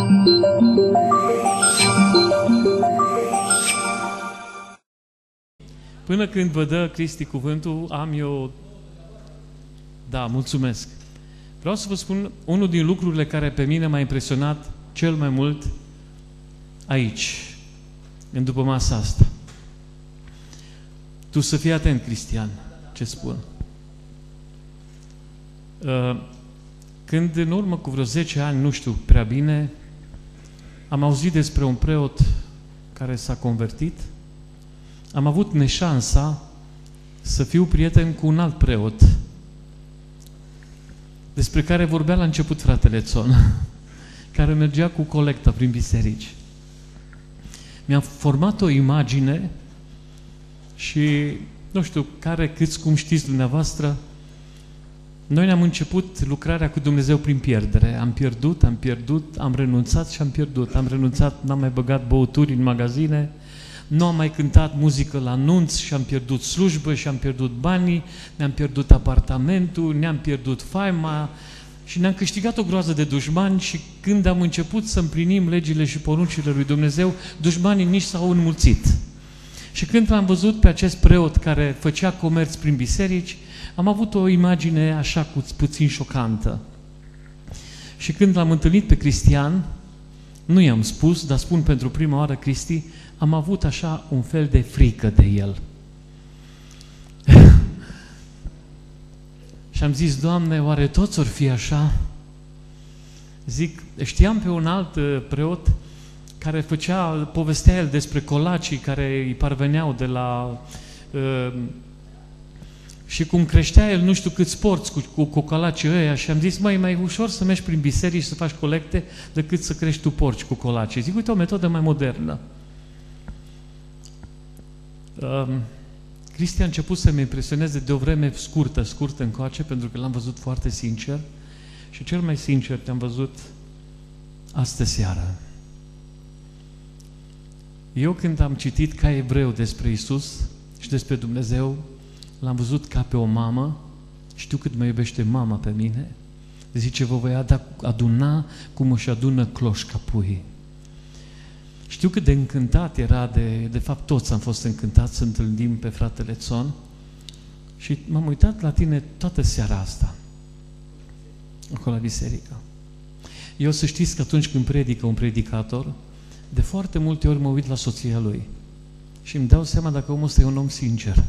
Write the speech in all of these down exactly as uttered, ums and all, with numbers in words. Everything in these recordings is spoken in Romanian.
Până când vă dă Cristi cuvântul, am eu... Da, mulțumesc. Vreau să vă spun unul din lucrurile care pe mine m-a impresionat cel mai mult aici, în după masa asta. Tu să fii atent, Cristian, ce spun. Când în urmă cu vreo zece ani, nu știu prea bine, am auzit despre un preot care s-a convertit, am avut neșansa să fiu prieten cu un alt preot despre care vorbea la început fratele Țon, care mergea cu colecta prin biserici. Mi-am format o imagine și, nu știu, care, câți, cum știți dumneavoastră, noi ne-am început lucrarea cu Dumnezeu prin pierdere. Am pierdut, am pierdut, am renunțat și am pierdut. Am renunțat, n-am mai băgat băuturi în magazine, nu am mai cântat muzică la anunț și am pierdut slujbă și am pierdut banii, ne-am pierdut apartamentul, ne-am pierdut faima și ne-am câștigat o groază de dușmani și când am început să împlinim legile și poruncile lui Dumnezeu, dușmanii nici s-au înmulțit. Și când l-am văzut pe acest preot care făcea comerț prin biserici, am avut o imagine așa cu puțin șocantă. Și când l-am întâlnit pe Cristian, nu i-am spus, dar spun pentru prima oară, Cristi, am avut așa un fel de frică de el. Și am zis, Doamne, oare toți or fi așa? Zic, știam pe un alt preot care făcea, povestea el despre colacii care îi parveneau de la... Uh, și cum creștea el nu știu câți porți cu, cu, cu colacii ăia și am zis, măi, mai ușor să mergi prin biserici și să faci colecte decât să crești tu porci cu colacii. Zic, uite, o metodă mai modernă. Um, Cristi a început să mă impresioneze de o vreme scurtă, scurtă încoace, pentru că l-am văzut foarte sincer și cel mai sincer te-am văzut astă seară. Eu când am citit ca evreu despre Iisus și despre Dumnezeu, l-am văzut ca pe o mamă, știu cât mă iubește mama pe mine, zice, vă voi aduna cum își adună cloșca puii. Știu cât de încântat era, de, de fapt toți am fost încântați să întâlnim pe fratele Țon și m-am uitat la tine toată seara asta, acolo la biserică. Eu să știți că atunci când predică un predicator, de foarte multe ori mă uit la soția lui și îmi dau seama dacă omul ăsta e un om sincer.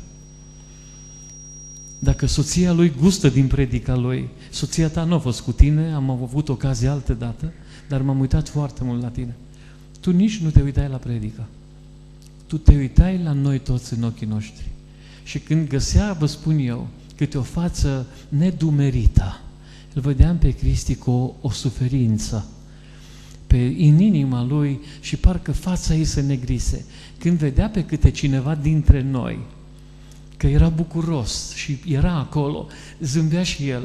Dacă soția lui gustă din predica lui, soția ta nu a fost cu tine, am avut ocazie altă dată, dar m-am uitat foarte mult la tine. Tu nici nu te uitai la predică. Tu te uitai la noi toți în ochii noștri. Și când găsea, vă spun eu, câte o față nedumerită, îl vedeam pe Cristi cu o, o suferință pe, în inima lui și parcă fața ei se negrise. Când vedea pe câte cineva dintre noi că era bucuros și era acolo, zâmbea și el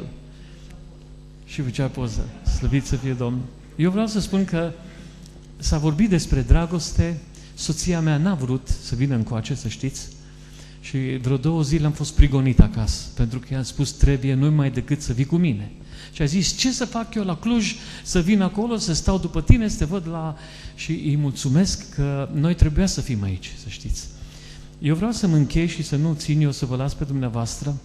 și făcea poză. Slăvit să fie Domnul! Eu vreau să spun că s-a vorbit despre dragoste, soția mea n-a vrut să vină încoace, să știți, și vreo două zile am fost prigonit acasă, pentru că i-am spus, trebuie numai decât să vii cu mine. Și a zis, ce să fac eu la Cluj, să vin acolo, să stau după tine, să te văd la... Și îi mulțumesc că noi trebuia să fim aici, să știți. Eu vreau să mă închei și să nu țin eu, să vă las pe dumneavoastră,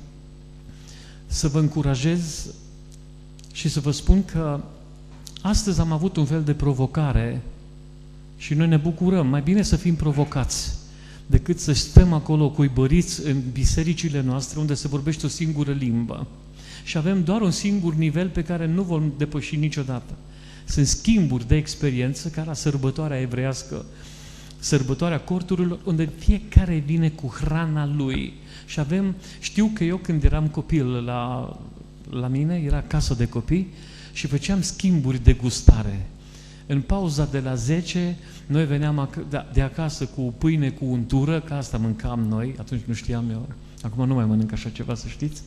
să vă încurajez și să vă spun că astăzi am avut un fel de provocare și noi ne bucurăm. Mai bine să fim provocați decât să stăm acolo cuibăriți în bisericile noastre unde se vorbește o singură limbă. Și avem doar un singur nivel pe care nu vom depăși niciodată. Sunt schimburi de experiență ca la sărbătoarea evreiască, sărbătoarea corturilor, unde fiecare vine cu hrana lui. Și avem, știu că eu când eram copil la, la mine, era casă de copii, și făceam schimburi de gustare. În pauza de la zece, noi veneam de acasă cu pâine cu untură, că asta mâncam noi, atunci nu știam eu, acum nu mai mănânc așa ceva, să știți.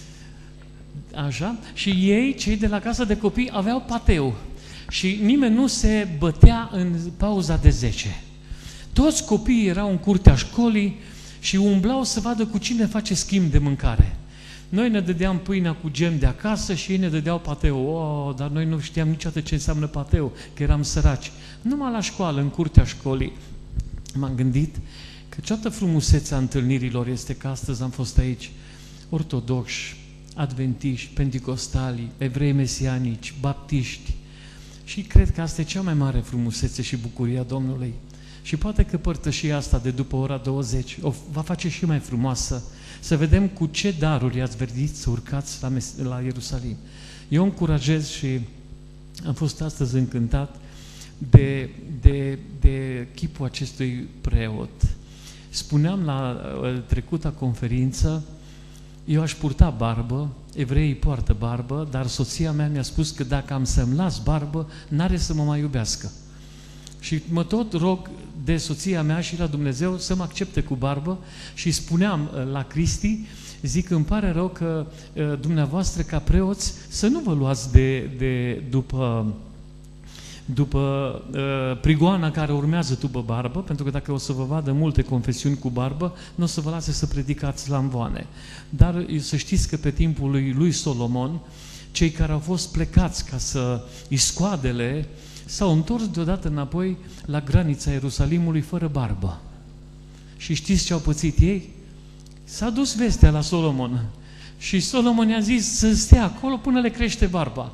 Așa, și ei, cei de la casă de copii, aveau pateu. Și nimeni nu se bătea în pauza de zece. Toți copiii erau în curtea școlii și umblau să vadă cu cine face schimb de mâncare. Noi ne dădeam pâinea cu gem de acasă și ei ne dădeau pateu. Oh, dar noi nu știam niciodată ce înseamnă pateu, că eram săraci. Numai la școală, în curtea școlii, m-am gândit că toată frumusețea întâlnirilor este că astăzi am fost aici ortodoxi, adventiști, penticostali, evrei mesianici, baptiști. Și cred că asta e cea mai mare frumusețe și bucuria Domnului. Și poate că părtășia asta de după ora douăzeci o va face și mai frumoasă, să vedem cu ce daruri ați venit să urcați la, la Ierusalim. Eu încurajez și am fost astăzi încântat de, de, de chipul acestui preot. Spuneam la trecuta conferință, eu aș purta barbă, evreii poartă barbă, dar soția mea mi-a spus că dacă am să-mi las barbă, n-are să mă mai iubească. Și mă tot rog de soția mea și la Dumnezeu să mă accepte cu barbă și spuneam la Cristi, zic, îmi pare rău că dumneavoastră ca preoți să nu vă luați de, de după, după uh, prigoana care urmează după barbă, pentru că dacă o să vă vadă multe confesiuni cu barbă, nu o să vă lase să predicați la amvoane. Dar să știți că pe timpul lui, lui Solomon, cei care au fost plecați ca să iscoadele s-au întors deodată înapoi la granița Ierusalimului fără barbă. Și știți ce au pățit ei? S-a dus vestea la Solomon și Solomon i-a zis să stea acolo până le crește barba.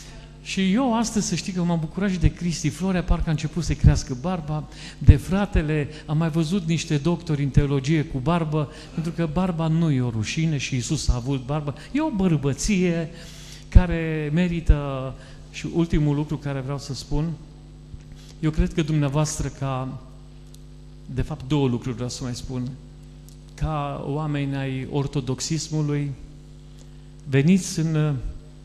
Și eu astăzi să știi că m-am bucurat și de Cristi Florea, parcă a început să crească barba, de fratele, am mai văzut niște doctori în teologie cu barbă, pentru că barba nu e o rușine și Iisus a avut barbă, e o bărbăție care merită. Și ultimul lucru care vreau să spun, eu cred că dumneavoastră ca, de fapt două lucruri vreau să mai spun, ca oameni ai ortodoxismului, veniți în,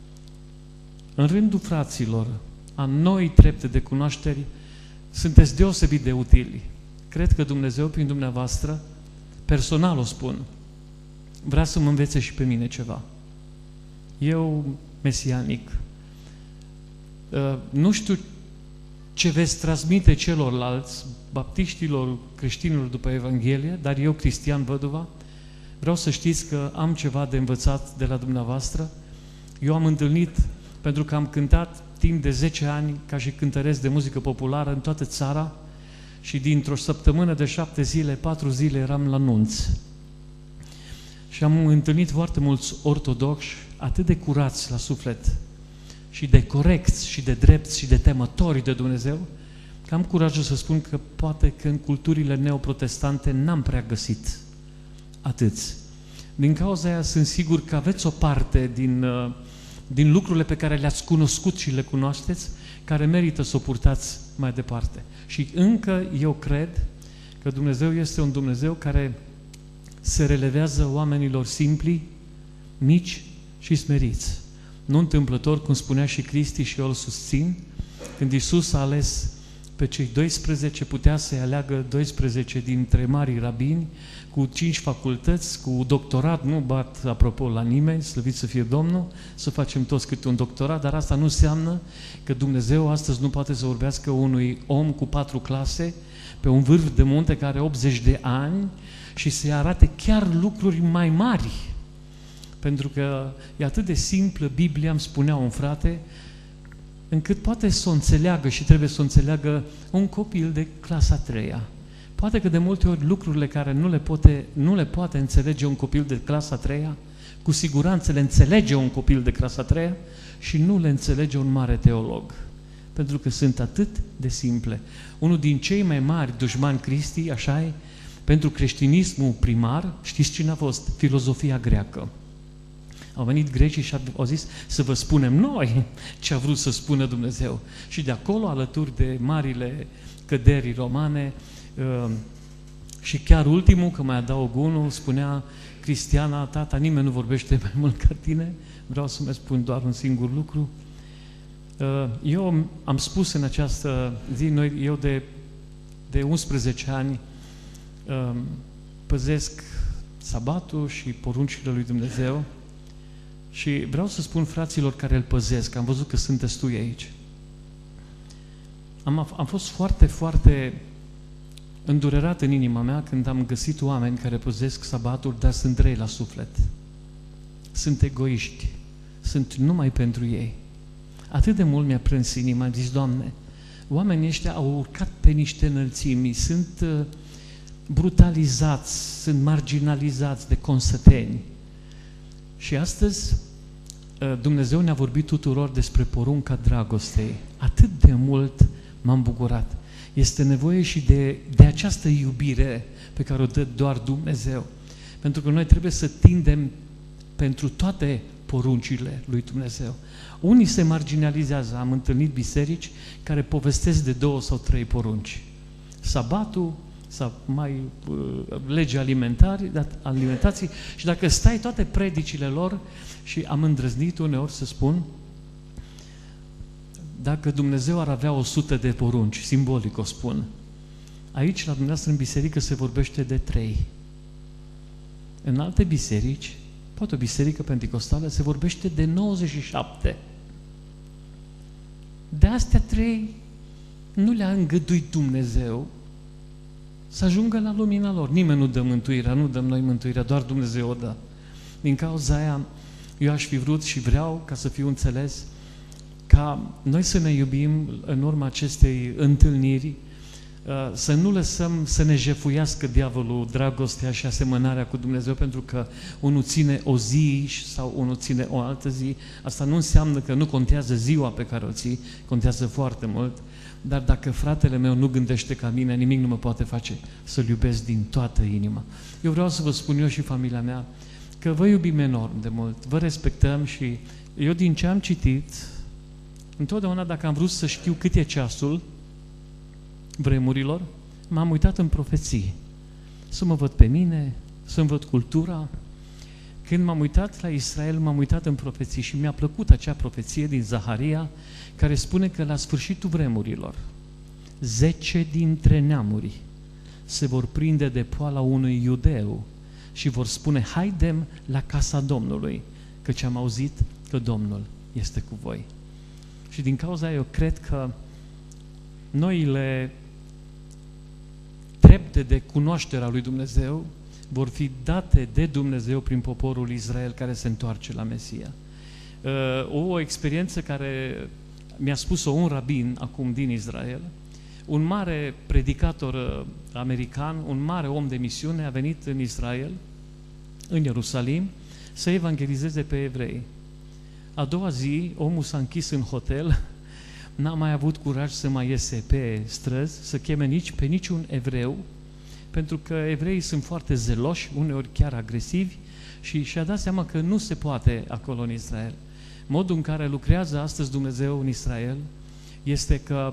în rândul fraților, a noi trepte de cunoașteri, sunteți deosebit de utili. Cred că Dumnezeu, prin dumneavoastră, personal o spun, vrea să mă învețe și pe mine ceva. Eu, mesianic, Uh, nu știu ce veți transmite celorlalți, baptiștilor, creștinilor după Evanghelie, dar eu, Cristian Văduva, vreau să știți că am ceva de învățat de la dumneavoastră. Eu am întâlnit, pentru că am cântat timp de zece ani ca și cântăresc de muzică populară în toată țara și dintr-o săptămână de șapte zile, patru zile eram la nunț. Și am întâlnit foarte mulți ortodoxi atât de curați la suflet și de corecți și de drepți și de temători de Dumnezeu, că am curajul să spun că poate că în culturile neoprotestante n-am prea găsit atâți. Din cauza aia sunt sigur că aveți o parte din, din lucrurile pe care le-ați cunoscut și le cunoașteți, care merită să o purtați mai departe. Și încă eu cred că Dumnezeu este un Dumnezeu care se relevează oamenilor simpli, mici și smeriți. Nu întâmplător, cum spunea și Cristi și eu îl susțin, când Iisus a ales pe cei doisprezece, putea să-i aleagă doisprezece dintre marii rabini, cu cinci facultăți, cu doctorat, nu bat apropo la nimeni, slăvit să fie Domnul, să facem toți câte un doctorat, dar asta nu înseamnă că Dumnezeu astăzi nu poate să vorbească unui om cu patru clase, pe un vârf de munte care are optzeci de ani și să-i arate chiar lucruri mai mari. Pentru că e atât de simplă Biblia, îmi spunea un frate, încât poate să o înțeleagă și trebuie să o înțeleagă un copil de clasa a treia. Poate că de multe ori lucrurile care nu le poate, nu le poate înțelege un copil de clasa a treia, cu siguranță le înțelege un copil de clasa a treia și nu le înțelege un mare teolog. Pentru că sunt atât de simple. Unul din cei mai mari dușmani Cristi, așa e, pentru creștinismul primar, știți cine a fost? Filozofia greacă. Au venit grecii și au zis să vă spunem noi ce a vrut să spună Dumnezeu. Și de acolo, alături de marile căderi romane, și chiar ultimul, că mai adaug unul, spunea Cristiana, tata, nimeni nu vorbește mai mult ca tine, vreau să-mi spun doar un singur lucru. Eu am spus în această zi, noi, eu de, de unsprezece ani păzesc sabatul și poruncile lui Dumnezeu. Și vreau să spun fraților care îl păzesc, am văzut că sunt destui aici. Am, am fost foarte, foarte îndurerat în inima mea când am găsit oameni care păzesc sabatul, dar sunt rei la suflet. sunt egoiști, sunt numai pentru ei. Atât de mult mi-a prins inima, am zis, Doamne, oamenii ăștia au urcat pe niște înălțimi, sunt uh, brutalizați, sunt marginalizați de consăteni. Și astăzi uh, Dumnezeu ne-a vorbit tuturor despre porunca dragostei. Atât de mult m-am bucurat. Este nevoie și de, de această iubire pe care o dă doar Dumnezeu. Pentru că noi trebuie să tindem pentru toate poruncile lui Dumnezeu. Unii se marginalizează. Am întâlnit biserici care povestesc de două sau trei porunci. Sabatul sau mai uh, legea alimentației, și dacă stai toate predicile lor, și am îndrăznit uneori să spun, dacă Dumnezeu ar avea o sută de porunci, simbolic o spun, aici la dumneavoastră în biserică se vorbește de trei. În alte biserici, poate o biserică penticostală, se vorbește de nouăzeci și șapte. De astea trei nu le-a îngăduit Dumnezeu să ajungă la lumina lor. Nimeni nu dă mântuirea, nu dăm noi mântuirea, doar Dumnezeu o dă. Din cauza aia, eu aș fi vrut și vreau, ca să fiu înțeles, ca noi să ne iubim în urma acestei întâlniri, să nu lăsăm să ne jefuiască diavolul dragostea și asemănarea cu Dumnezeu, pentru că unul ține o zi sau unul ține o altă zi. Asta nu înseamnă că nu contează ziua pe care o ții, contează foarte mult, dar dacă fratele meu nu gândește ca mine, nimic nu mă poate face să-l iubesc din toată inima. Eu vreau să vă spun eu și familia mea că vă iubim enorm de mult, vă respectăm și eu din ce am citit, întotdeauna dacă am vrut să știu cât e ceasul vremurilor, m-am uitat în profeții. Să mă văd pe mine, să-mi văd cultura. Când m-am uitat la Israel, m-am uitat în profeții și mi-a plăcut acea profeție din Zaharia, care spune că la sfârșitul vremurilor, zece dintre neamuri se vor prinde de poala unui iudeu și vor spune, haidem la casa Domnului, căci am auzit că Domnul este cu voi. Și din cauza eu cred că noile trepte de cunoașterea lui Dumnezeu vor fi date de Dumnezeu prin poporul Israel care se întoarce la Mesia. O experiență care mi-a spus-o un rabin acum din Israel, un mare predicator american, un mare om de misiune a venit în Israel, în Ierusalim, să evangelizeze pe evrei. A doua zi, omul s-a închis în hotel, n-a mai avut curaj să mai iese pe străzi, să cheme nici pe niciun evreu, pentru că evreii sunt foarte zeloși, uneori chiar agresivi, și și-a dat seama că nu se poate acolo în Israel. Modul în care lucrează astăzi Dumnezeu în Israel este că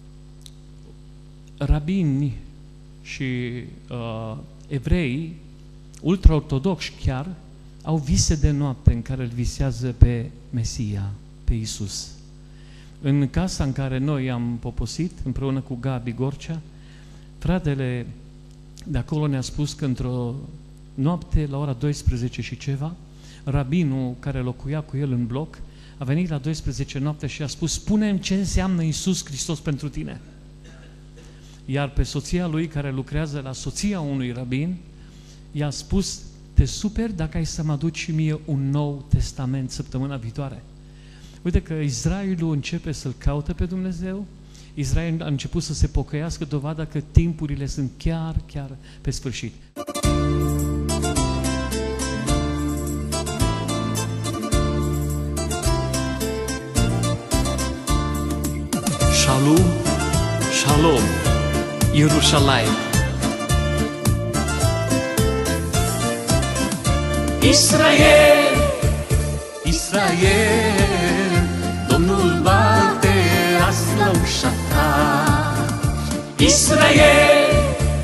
rabini și uh, evrei, ultraortodoxi chiar, au vise de noapte în care îl visează pe Mesia, pe Iisus. În casa în care noi am poposit, împreună cu Gabi Gorcea, fratele de acolo ne-a spus că într-o noapte, la ora douăsprezece și ceva, rabinul care locuia cu el în bloc, a venit la douăsprezece noapte și a spus, spune-mi ce înseamnă Iisus Hristos pentru tine. Iar pe soția lui, care lucrează la soția unui rabin, i-a spus, te super dacă ai să mă aduci și mie un nou testament săptămâna viitoare. Uite că Israelul începe să-L caute pe Dumnezeu, Israel a început să se pocăiască, dovada că timpurile sunt chiar, chiar pe sfârșit. Shalom, Shalom, Ierusalim. Israel, Israel, Domnul bate azi la ușa ta. Israel,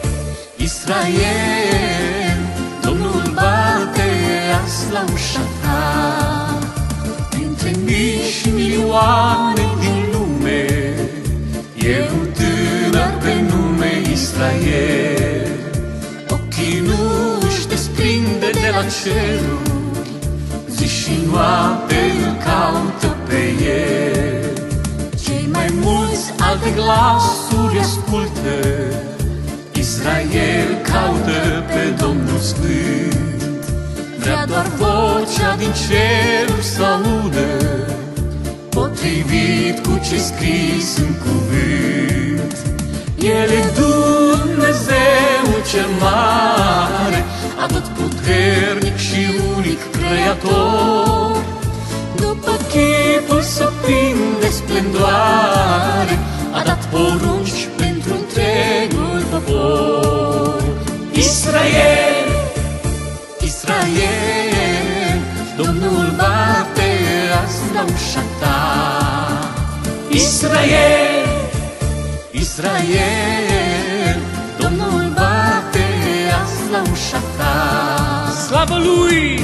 Israel, Domnul bate azi la ușa ta. Dintre mii și milioane din lume, e un tânăr pe nume Israel. Ochii nu-și desprinde de la ceruri, zi și noapte îl caută pe el. Cei mai mulți alte glasuri ascultă, Israel caută pe Domnul Sfânt. vrea doar vocea din ceruri să audă, potrivit cu ce scris în cuvânt. El e Dumnezeu cel mare, atot puternic și unic creator. După chipul său plin de splendoare, a dat porunci pentru întregul popor. Israel, Israel, Domnul bate azi la ușa ta. Israel, Israel, Domnul bate azi la ușa ta. Slavă Lui!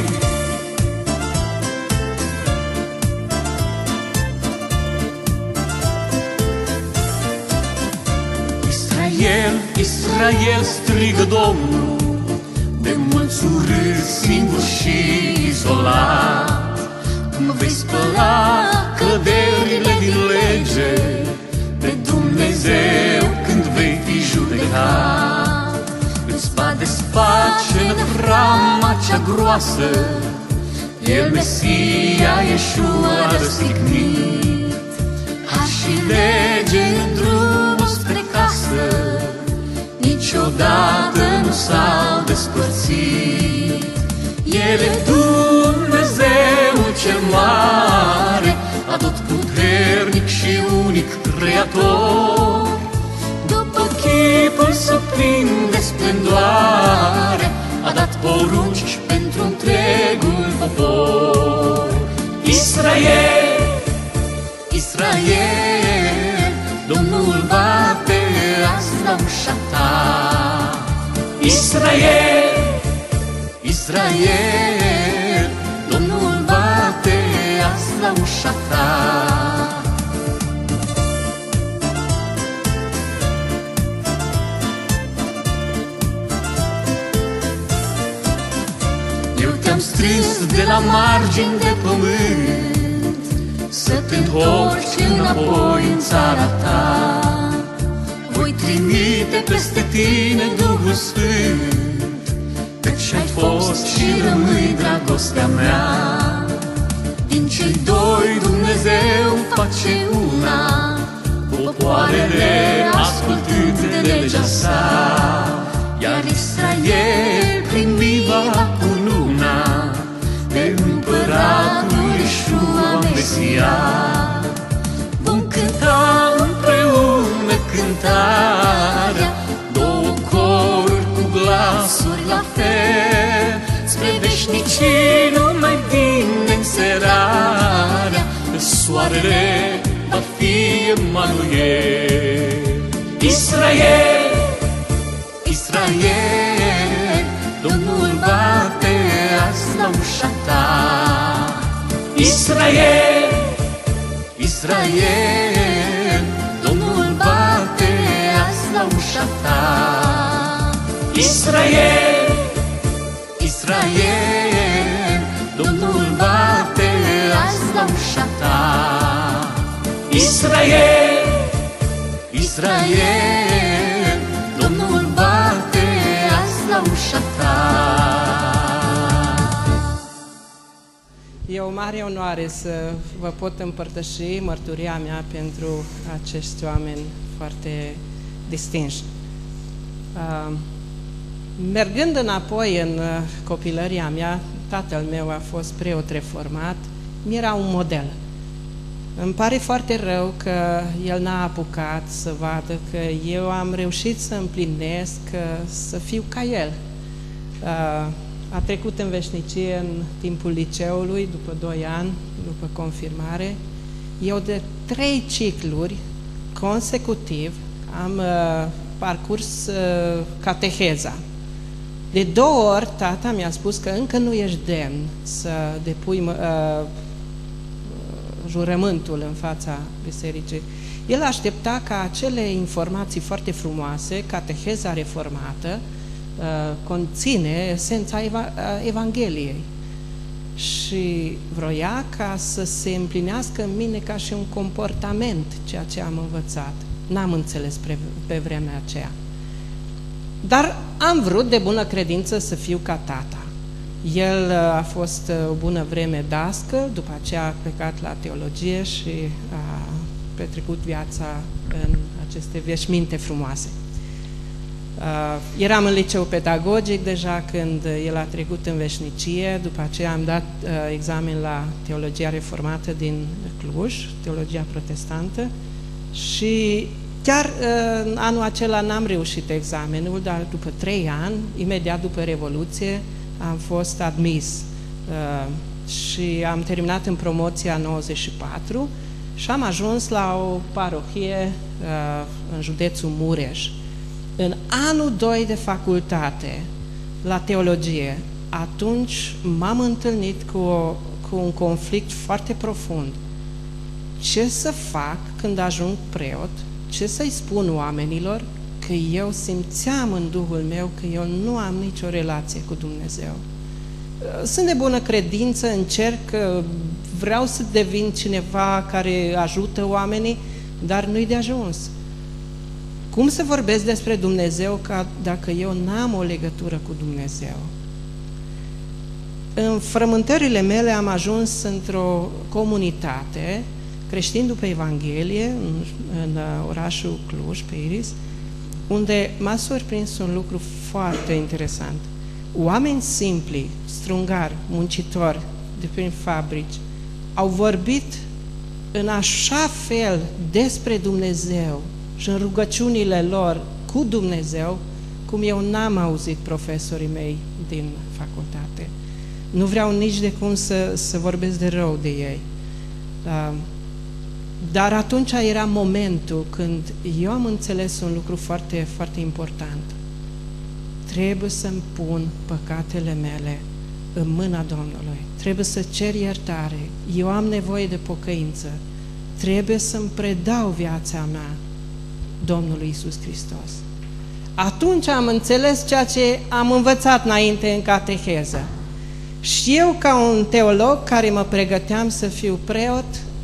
Israel, Israel, strigă Domnul, de mulți urât, singur și izolat. Cum vei spăla căderile din lege pe Dumnezeu când vei fi judecat. Îți va desface năvrama cea groasă, El, Mesia, Iesua răstignit. Har și lege în drumul spre casă, niciodată nu s-au despărțit. El e Dumnezeu cel mare, atot puternic și unic creator. După chipul său plin de splendoare, a dat porunci pentru întregul popor. Israel, Israel, Domnul bate azi la ușa ta. Israel, Israel, Domnul bate azi la ușa ta. Eu te-am strâns de la margini de pământ, să te întorci înapoi în țara ta. Voi trimite peste tine Duhul Sfânt, căci ai fost și rămâi dragostea mea. Din cei doi Dumnezeu face una, popoarele ascultând de legea sa. Iar Israel primi va cununa pe împăratul Iesua Mesia. Vom cânta împreună cântarea, două coruri cu glasuri la fel, spre veșnicii nu mai vine înserarea, soarele va fi Emanuel. Israel, Israel, Domnul bate azi la ușa ta. Israel, Israel, Domnul bate azi la ușa ta. Israel, Israel, Domnul bate azi la ușa ta. Israel, Israel, Domnul bate azi la ușa ta. E o mare onoare să vă pot împărtăși mărturia mea pentru acești oameni foarte distinși. Uh, mergând înapoi în copilăria mea, tatăl meu a fost preot reformat, mi-era un model. Îmi pare foarte rău că el n-a apucat să vadă că eu am reușit să împlinesc, să fiu ca el. Uh, A trecut în veșnicie în timpul liceului, după doi ani, după confirmare. Eu de trei cicluri consecutiv am uh, parcurs uh, cateheza. De două ori tata mi-a spus că încă nu ești demn să depui uh, jurământul în fața bisericii. El aștepta ca acele informații foarte frumoase, cateheza reformată, conține esența eva Evangheliei și vroia ca să se împlinească în mine ca și un comportament ceea ce am învățat. N-am înțeles pe, pe vremea aceea. Dar am vrut de bună credință să fiu ca tata. El a fost o bună vreme dascăl, după aceea a plecat la teologie și a petrecut viața în aceste veșminte frumoase. Eram în liceu pedagogic deja când el a trecut în veșnicie, după aceea am dat examen la teologia reformată din Cluj, teologia protestantă, și chiar în anul acela n-am reușit examenul, dar după trei ani, imediat după Revoluție, am fost admis uh, și am terminat în promoția nouăzeci și patru și am ajuns la o parohie uh, în județul Mureș. În anul doi de facultate, la teologie, atunci m-am întâlnit cu, o, cu un conflict foarte profund. Ce să fac când ajung preot? Ce să-i spun oamenilor? Că eu simțeam în Duhul meu că eu nu am nicio relație cu Dumnezeu. Sunt de bună credință, încerc, vreau să devin cineva care ajută oamenii, dar nu-i de ajuns. Cum să vorbesc despre Dumnezeu ca dacă eu n-am o legătură cu Dumnezeu? În frământările mele am ajuns într-o comunitate creștin după Evanghelie, în, în orașul Cluj, pe Iris, unde m-a surprins un lucru foarte interesant. Oameni simpli, strungari, muncitori de prin fabrici, au vorbit în așa fel despre Dumnezeu și în rugăciunile lor cu Dumnezeu, cum eu n-am auzit profesorii mei din facultate. Nu vreau nici de cum să, să vorbesc de rău de ei. Uh, Dar atunci era momentul când eu am înțeles un lucru foarte, foarte important. Trebuie să-mi pun păcatele mele în mâna Domnului. Trebuie să cer iertare. Eu am nevoie de pocăință. Trebuie să-mi predau viața mea Domnului Iisus Hristos. Atunci am înțeles ceea ce am învățat înainte în cateheză. Și eu, ca un teolog care mă pregăteam să fiu preot,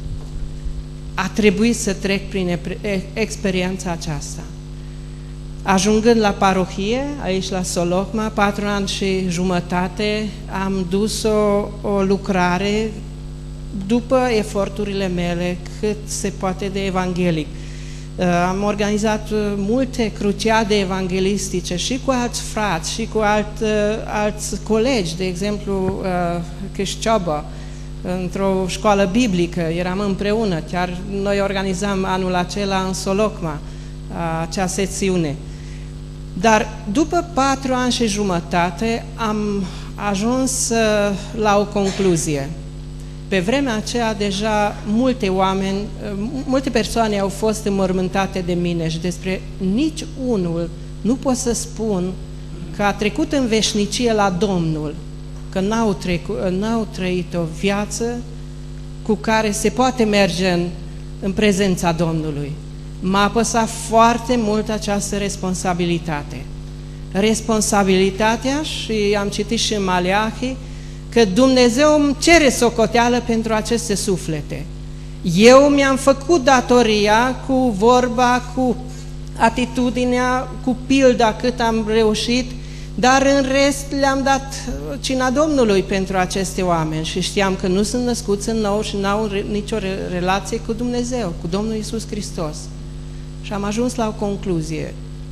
a trebuit să trec prin experiența aceasta. Ajungând la parohie, aici la Solocma, patru ani și jumătate, am dus o, o lucrare după eforturile mele cât se poate de evanghelic. Am organizat multe cruciade evanghelistice și cu alți frați și cu alt, alți colegi, de exemplu Câșcioabă, într-o școală biblică, eram împreună, chiar noi organizam anul acela în Solocma acea secțiune. Dar după patru ani și jumătate am ajuns la o concluzie. Pe vremea aceea deja multe oameni, multe persoane au fost înmormântate de mine și despre nici unul nu pot să spun că a trecut în veșnicie la Domnul, că n-au, trecut, n-au trăit o viață cu care se poate merge în, în prezența Domnului. M-a apăsat foarte mult această responsabilitate. Responsabilitatea, și am citit și în Maleahi, că Dumnezeu îmi cere socoteală pentru aceste suflete. Eu mi-am făcut datoria cu vorba, cu atitudinea, cu pilda cât am reușit, dar în rest le-am dat cina Domnului pentru aceste oameni și știam că nu sunt născuți în nou și n-au nicio relație cu Dumnezeu, cu Domnul Iisus Hristos. Și am ajuns la o concluzie.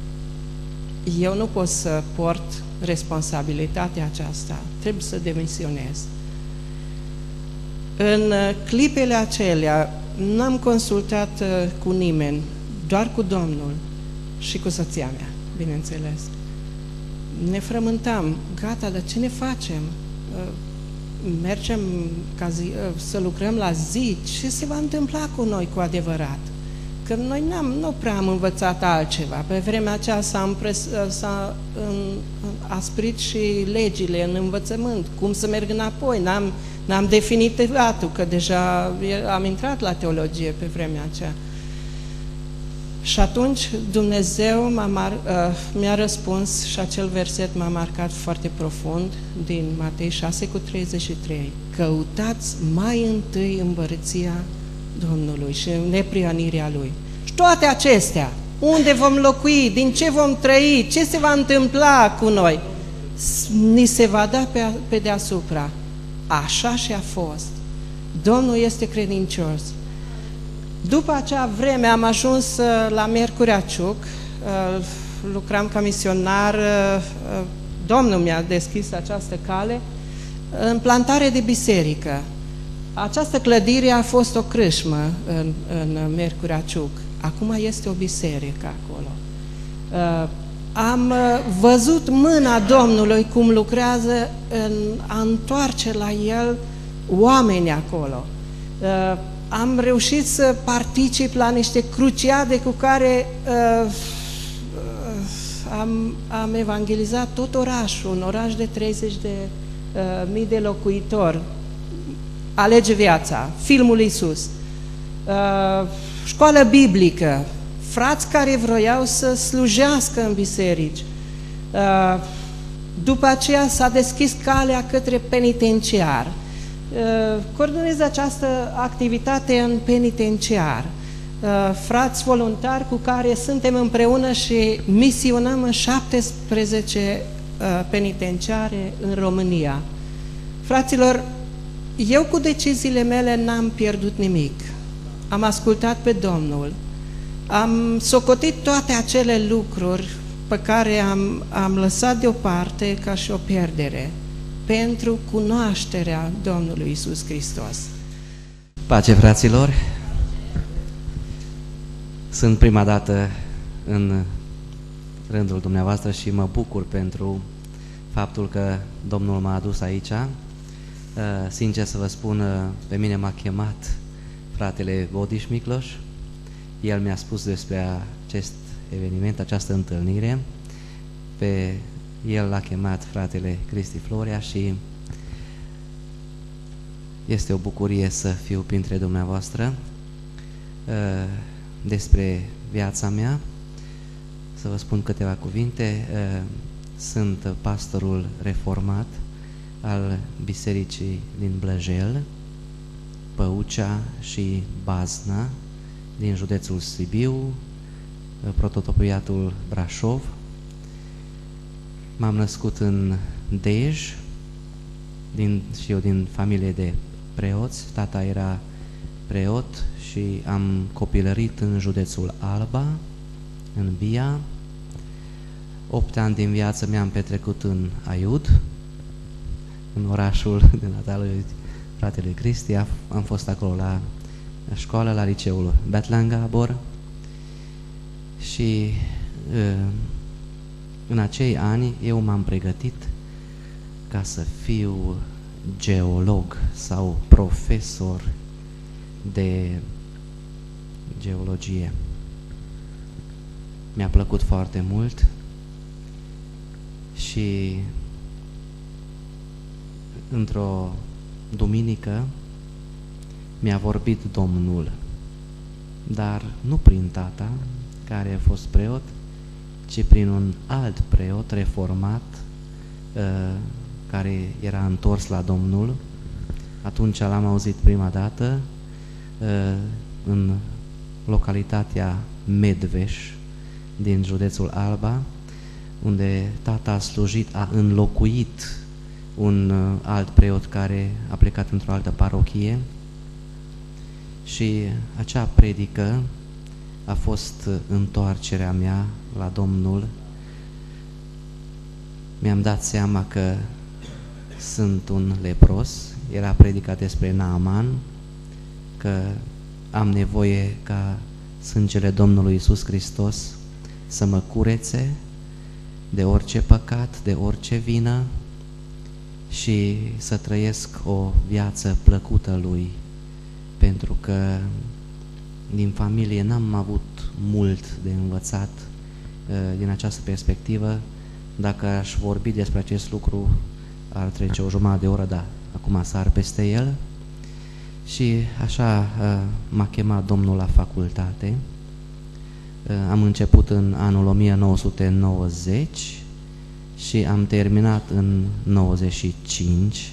Eu nu pot să port responsabilitatea aceasta, trebuie să demisionez. În clipele acelea n-am consultat cu nimeni, doar cu Domnul și cu soția mea, bineînțeles. Ne frământam, gata, dar ce ne facem? Mergem ca zi, să lucrăm la zi, ce se va întâmpla cu noi cu adevărat? Că noi n-am, nu prea am învățat altceva. Pe vremea aceea s-a, s-a asprit și legile în învățământ, cum să merg înapoi. N-am, n-am definit datul, că deja am intrat la teologie pe vremea aceea. Și atunci Dumnezeu m-a, uh, mi-a răspuns și acel verset m-a marcat foarte profund din Matei șase cu treizeci și trei. Căutați mai întâi împărăția Domnului și neprihănirea Lui. Și toate acestea, unde vom locui, din ce vom trăi, ce se va întâmpla cu noi, ni se va da pe, pe deasupra. Așa și a fost. Domnul este credincios. După acea vreme am ajuns la Miercurea Ciuc, lucram ca misionar, Domnul mi-a deschis această cale, în plantare de biserică. Această clădire a fost o crâșmă în, în Miercurea Ciuc. Acum este o biserică acolo. Am văzut mâna Domnului cum lucrează în a întoarce la El oameni acolo. Am reușit să particip la niște cruciade cu care am, am evangelizat tot orașul, un oraș de treizeci de mii de locuitori. Alege viața, filmul Iisus, școală biblică, frați care vroiau să slujească în biserici. După aceea s-a deschis calea către penitenciar. Coordonez această activitate în penitenciar. Frați voluntari cu care suntem împreună și misionăm în șaptesprezece penitenciare în România. Fraților, eu cu deciziile mele n-am pierdut nimic. Am ascultat pe Domnul. Am socotit toate acele lucruri pe care am, am lăsat deoparte ca și o pierdere pentru cunoașterea Domnului Iisus Hristos. Pace, fraților! Sunt prima dată în rândul dumneavoastră și mă bucur pentru faptul că Domnul m-a adus aici. Sincer să vă spun, pe mine m-a chemat fratele Bodiș Micloș. El mi-a spus despre acest eveniment, această întâlnire. Pe el l-a chemat fratele Cristi Florea și este o bucurie să fiu printre dumneavoastră. Despre viața mea, să vă spun câteva cuvinte. Sunt pastorul reformat al bisericii din Blăjel, Păucea și Bazna, din județul Sibiu, prototopiatul Brașov. M-am născut în Dej, din, și eu din familie de preoți. Tata era preot și am copilărit în județul Alba, în Bia. Opt ani din viață mi-am petrecut în Aiud, în orașul de natal fratelui Cristi. Am fost acolo la școală, la liceul Betlean Gabor și în acei ani eu m-am pregătit ca să fiu geolog sau profesor de geologie. Mi-a plăcut foarte mult și într-o duminică mi-a vorbit Domnul, dar nu prin tata, care a fost preot, ci prin un alt preot reformat, uh, care era întors la Domnul. Atunci l-am auzit prima dată uh, în localitatea Medveș, din județul Alba, unde tata a slujit, a înlocuit un uh, alt preot care a plecat într-o altă parochie. Și acea predică a fost întoarcerea mea la Domnul. Mi-am dat seama că sunt un lepros. Era predica despre Naaman, că am nevoie ca sângele Domnului Iisus Hristos să mă curețe de orice păcat, de orice vină și să trăiesc o viață plăcută Lui. Pentru că din familie n-am avut mult de învățat din această perspectivă. Dacă aș vorbi despre acest lucru, ar trece o jumătate de oră, dar acum sar peste el. Și așa m-a chemat Domnul la facultate. Am început în anul o mie nouă sute nouăzeci și am terminat în nouăzeci și cinci.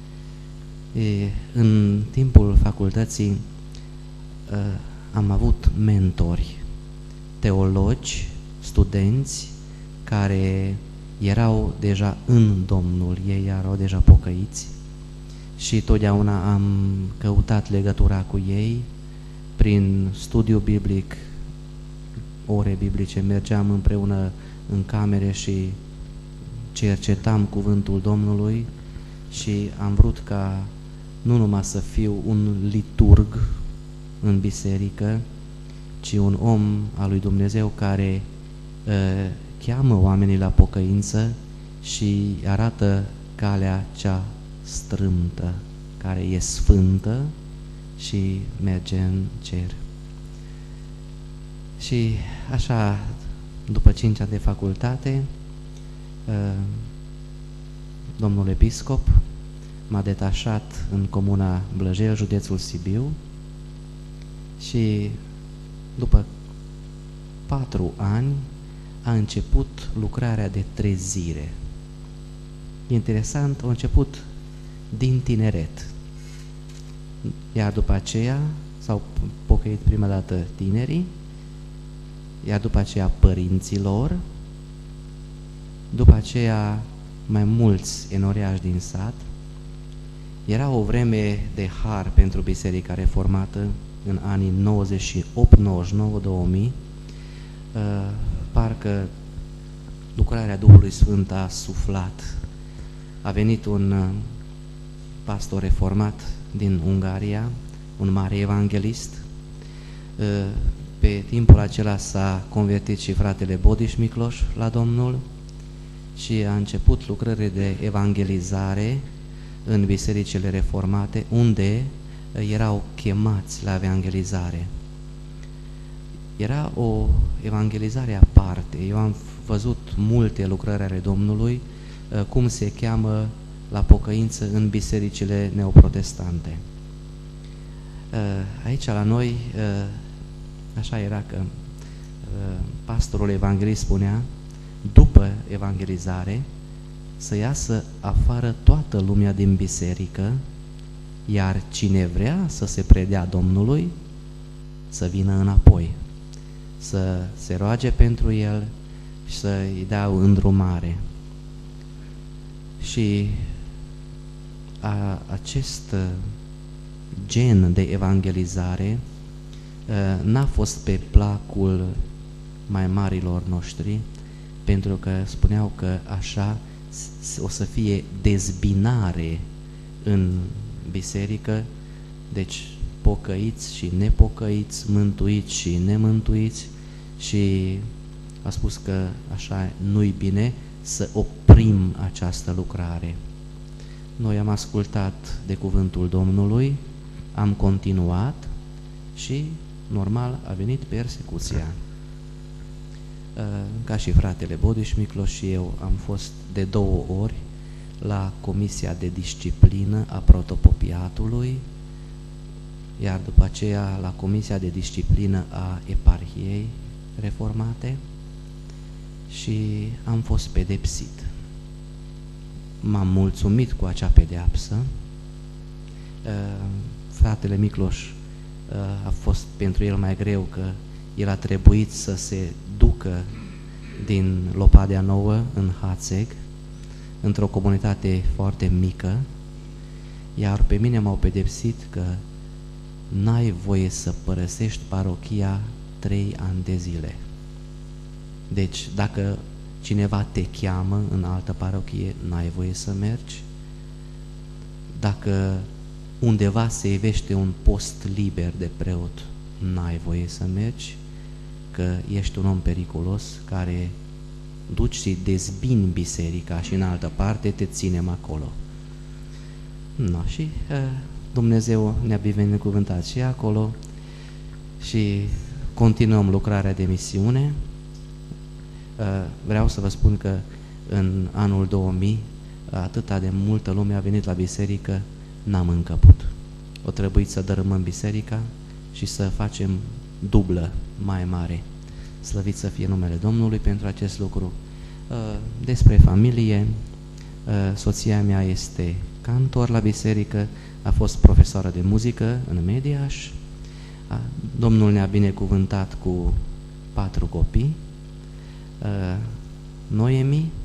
În timpul facultății am avut mentori, teologi, studenți care erau deja în Domnul, ei erau deja pocăiți și totdeauna am căutat legătura cu ei prin studiu biblic, ore biblice, mergeam împreună în camere și cercetam cuvântul Domnului și am vrut ca nu numai să fiu un liturg în biserică, ci un om al lui Dumnezeu care uh, cheamă oamenii la pocăință și arată calea cea strâmtă, care e sfântă și merge în cer. Și așa, după cinci ani de facultate, domnul episcop m-a detașat în comuna Blăjel, județul Sibiu, și după patru ani a început lucrarea de trezire. Interesant, a început din tineret, iar după aceea s-au pocăit prima dată tinerii, iar după aceea părinților, după aceea mai mulți enoriași din sat. Era o vreme de har pentru Biserica Reformată în anii nouăzeci și opt, nouăzeci și nouă, două mii. Parcă lucrarea Duhului Sfânt a suflat. A venit un pastor reformat din Ungaria, un mare evanghelist. Pe timpul acela s-a convertit și fratele Bodiș Micloș la Domnul și a început lucrările de evangelizare în bisericile reformate, unde erau chemați la evangelizare. Era o evangelizare aparte. Eu am văzut multe lucrări ale Domnului, cum se cheamă la pocăință în bisericile neoprotestante. Aici la noi așa era că pastorul evanghelist spunea, după evangelizare, să iasă afară toată lumea din biserică, iar cine vrea să se predea Domnului, să vină înapoi, să se roage pentru el și să-i dea o îndrumare. Și a, acest gen de evangelizare n-a fost pe placul mai marilor noștri, pentru că spuneau că așa o să fie dezbinare în biserică, deci pocăiți și nepocăiți, mântuiți și nemântuiți, și a spus că așa nu-i bine să oprim această lucrare. Noi am ascultat de cuvântul Domnului, am continuat și normal a venit persecuția. Ca și fratele Bodiș Micloș și eu am fost de două ori la Comisia de Disciplină a Protopopiatului, iar după aceea la Comisia de Disciplină a Eparhiei Reformate, și am fost pedepsit. M-am mulțumit cu acea pedeapsă. Fratele Micloș a fost pentru el mai greu, că el a trebuit să se ducă din Lopadea Nouă în Hațeg, într-o comunitate foarte mică, iar pe mine m-au pedepsit că n-ai voie să părăsești parochia trei ani de zile. Deci, dacă cineva te cheamă în altă parochie, n-ai voie să mergi. Dacă undeva se ivește un post liber de preot, n-ai voie să mergi, că ești un om periculos care duci și dezbini biserica și în altă parte te ținem acolo. No, și uh, Dumnezeu ne-a binecuvântat și acolo și continuăm lucrarea de misiune. Uh, vreau să vă spun că în anul două mii atâta de multă lume a venit la biserică, n-am încăput. O trebuit să dărâmăm biserica și să facem dublă mai mare. Slăvit să fie numele Domnului pentru acest lucru. Despre familie, soția mea este cantor la biserică, a fost profesoară de muzică în Mediaș. Domnul ne-a binecuvântat cu patru copii, Noemi,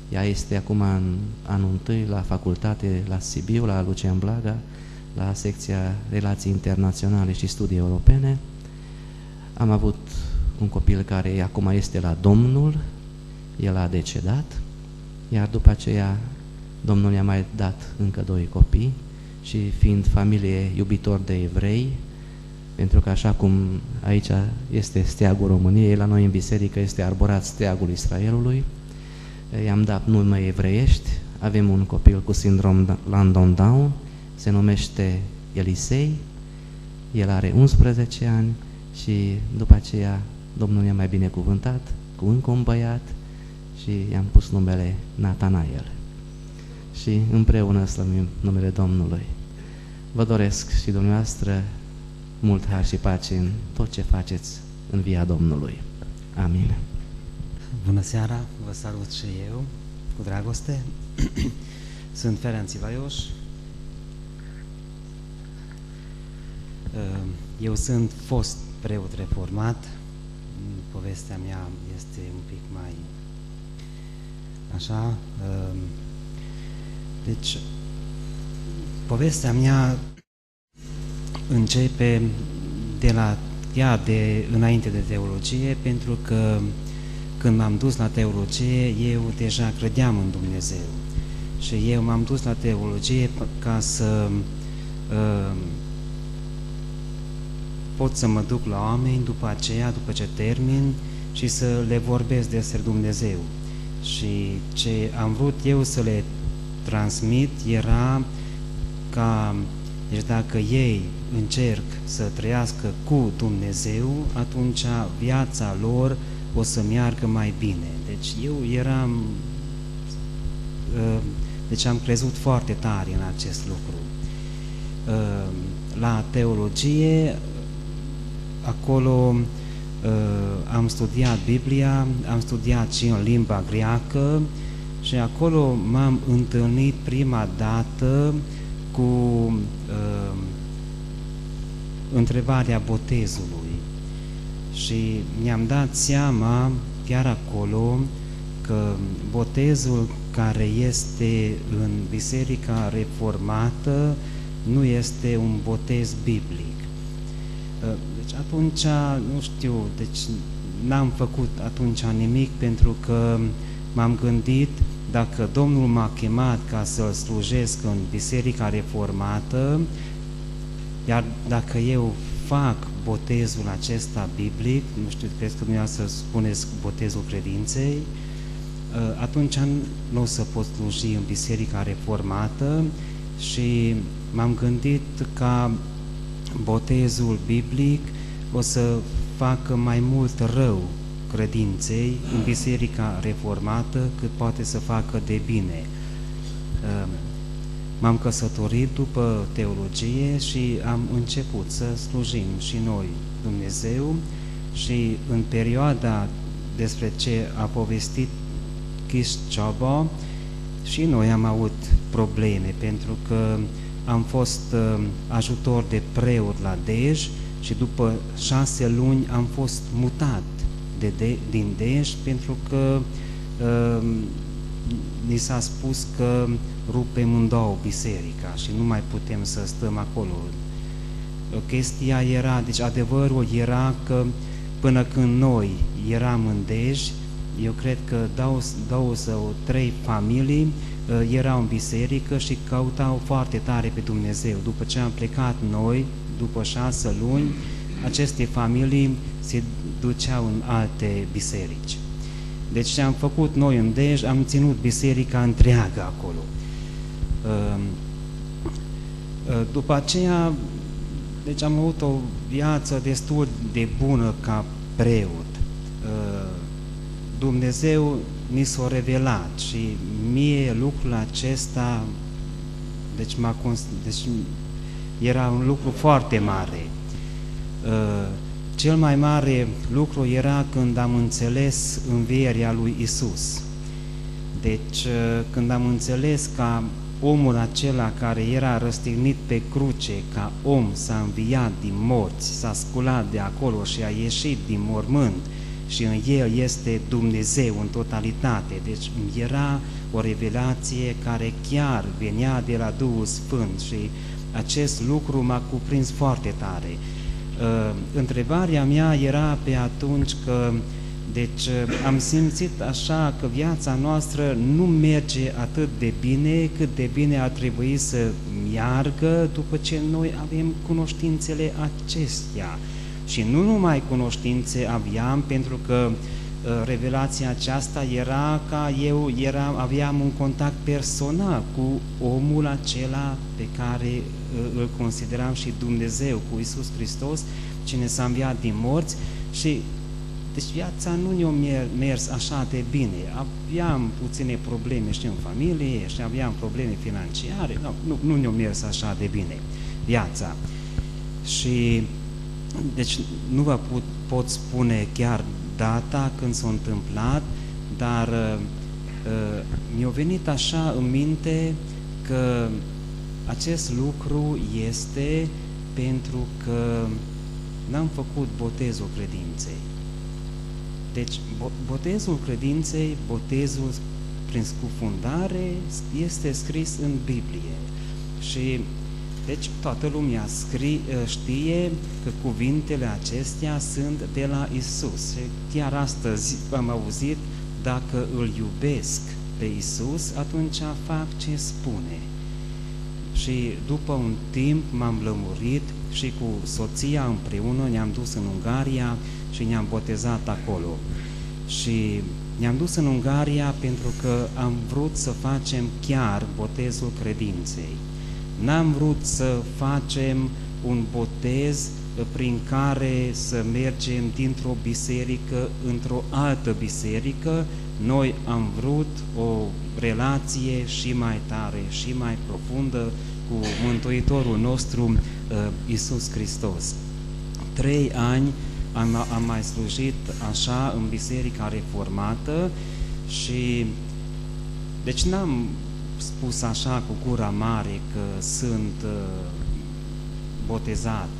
Ea este acum în anul întâi la facultate la Sibiu, la Lucian Blaga, la secția Relații Internaționale și Studii Europene. Am avut un copil care acum este la Domnul, el a decedat, iar după aceea Domnul i-a mai dat încă doi copii și fiind familie iubitor de evrei, pentru că așa cum aici este steagul României, la noi în biserică este arborat steagul Israelului, i-am dat nume evreiești, avem un copil cu sindrom Landon-Down, se numește Elisei, el are unsprezece ani și după aceea Domnul i-a mai binecuvântat cu încă un băiat și i-am pus numele Natanael. Și împreună slăvim numele Domnului. Vă doresc și dumneavoastră mult har și pace în tot ce faceți în via Domnului. Amin. Bună seara, vă salut și eu cu dragoste. Sunt Ferenc Ivaios. Eu sunt fost preot reformat. Povestea mea este un pic mai așa. Deci, povestea mea începe de la ea de înainte de teologie, pentru că când m-am dus la teologie, eu deja credeam în Dumnezeu. Și eu m-am dus la teologie ca să uh, pot să mă duc la oameni după aceea, după ce termin, și să le vorbesc despre Dumnezeu. Și ce am vrut eu să le transmit era ca, deci dacă ei încerc să trăiască cu Dumnezeu, atunci viața lor o să meargă mai bine. Deci eu eram, deci am crezut foarte tare în acest lucru. La teologie, acolo am studiat Biblia, am studiat și în limba greacă și acolo m-am întâlnit prima dată cu uh, întrebarea botezului și mi-am dat seama chiar acolo că botezul care este în Biserica Reformată nu este un botez biblic. Deci atunci, nu știu, deci n-am făcut atunci nimic, pentru că m-am gândit, dacă Domnul m-a chemat ca să-L slujesc în Biserica Reformată, iar dacă eu fac botezul acesta biblic, nu știu, cred că dumneavoastră spuneți botezul credinței, atunci nu o să pot sluji în Biserica Reformată și m-am gândit ca botezul biblic o să facă mai mult rău credinței în Biserica Reformată cât poate să facă de bine. M-am căsătorit după teologie și am început să slujim și noi Dumnezeu și în perioada despre ce a povestit Chis Ciobo și noi am avut probleme, pentru că am fost uh, ajutor de preot la Dej și după șase luni am fost mutat de, de, din Dej, pentru că uh, ni s-a spus că rupem în două biserica și nu mai putem să stăm acolo. Chestia era, deci adevărul era că până când noi eram în Dej, eu cred că două, două sau trei familii uh, erau în biserică și căutau foarte tare pe Dumnezeu. După ce am plecat noi, după șase luni, aceste familii se duceau în alte biserici. Deci ce am făcut noi în Dej, am ținut biserica întreagă acolo. Uh, uh, după aceea, deci am avut o viață destul de bună ca preot. Uh, Dumnezeu mi s-a revelat și mie lucrul acesta, deci, m-a, deci era un lucru foarte mare. Cel mai mare lucru era când am înțeles învierea lui Isus. Deci când am înțeles că omul acela care era răstignit pe cruce, ca om, s-a înviat din morți, s-a sculat de acolo și a ieșit din mormânt și în El este Dumnezeu în totalitate. Deci era o revelație care chiar venea de la Duhul Sfânt și acest lucru m-a cuprins foarte tare. Uh, întrebarea mea era pe atunci că deci am simțit așa că viața noastră nu merge atât de bine cât de bine ar trebui să meargă după ce noi avem cunoștințele acestea. Și nu numai cunoștințe aveam, pentru că uh, revelația aceasta era ca eu eram, aveam un contact personal cu omul acela pe care uh, îl consideram și Dumnezeu, cu Iisus Hristos, cine s-a înviat din morți. Și deci viața nu ne-a mers așa de bine. Aveam puține probleme și în familie și aveam probleme financiare. Nu, nu, nu ne-a mers așa de bine viața. Și deci nu vă pot, pot spune chiar data când s-a întâmplat, dar uh, uh, mi-a venit așa în minte că acest lucru este pentru că n-am făcut botezul credinței. Deci botezul credinței, botezul prin scufundare este scris în Biblie și deci toată lumea scrie, știe că cuvintele acestea sunt de la Isus. Și chiar astăzi am auzit, dacă îl iubesc pe Isus, atunci fac ce spune. Și după un timp m-am lămurit și cu soția împreună ne-am dus în Ungaria și ne-am botezat acolo. Și ne-am dus în Ungaria pentru că am vrut să facem chiar botezul credinței. N-am vrut să facem un botez prin care să mergem dintr-o biserică într-o altă biserică. Noi am vrut o relație și mai tare și mai profundă cu Mântuitorul nostru, Iisus Hristos. Trei ani am, am mai slujit așa în Biserica Reformată și deci n-am spus așa cu gura mare că sunt uh, botezat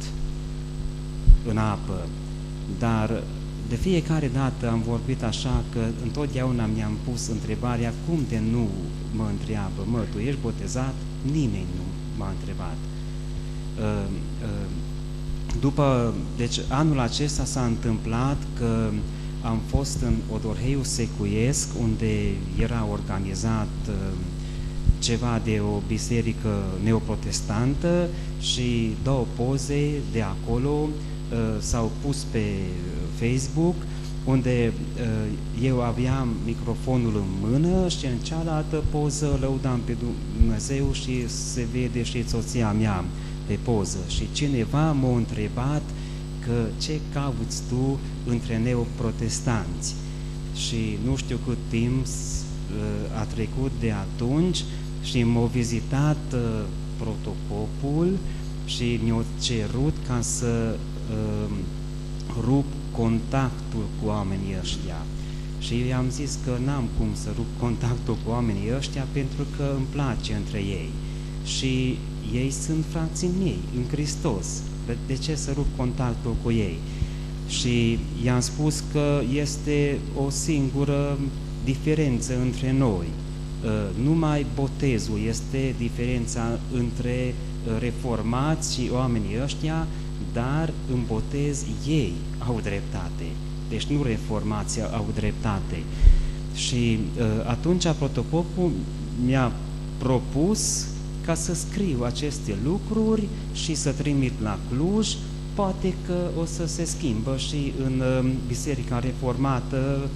în apă, dar de fiecare dată am vorbit așa că întotdeauna mi-am pus întrebarea, cum de nu mă întreabă, mă, tu ești botezat? Nimeni nu m-a întrebat. Uh, uh, după, deci anul acesta s-a întâmplat că am fost în Odorheiul Secuiesc, unde era organizat uh, ceva de o biserică neoprotestantă și două poze de acolo uh, s-au pus pe Facebook, unde uh, eu aveam microfonul în mână și în cealaltă poză lăudam pe Dumnezeu și se vede și soția mea pe poză. Și cineva m-a întrebat că ce cauți tu între neoprotestanți? Și nu știu cât timp uh, a trecut de atunci și m-a vizitat uh, protocopul și mi-a cerut ca să uh, rup contactul cu oamenii ăștia. Și eu i-am zis că n-am cum să rup contactul cu oamenii ăștia pentru că îmi place între ei. Și ei sunt frații mei în Hristos. De, de ce să rup contactul cu ei? Și i-am spus că este o singură diferență între noi. Numai botezul este diferența între reformați și oamenii ăștia, dar în botez ei au dreptate. Deci nu reformații au dreptate. Și atunci protopopul mi-a propus ca să scriu aceste lucruri și să trimit la Cluj. Poate că o să se schimbă și în Biserica Reformată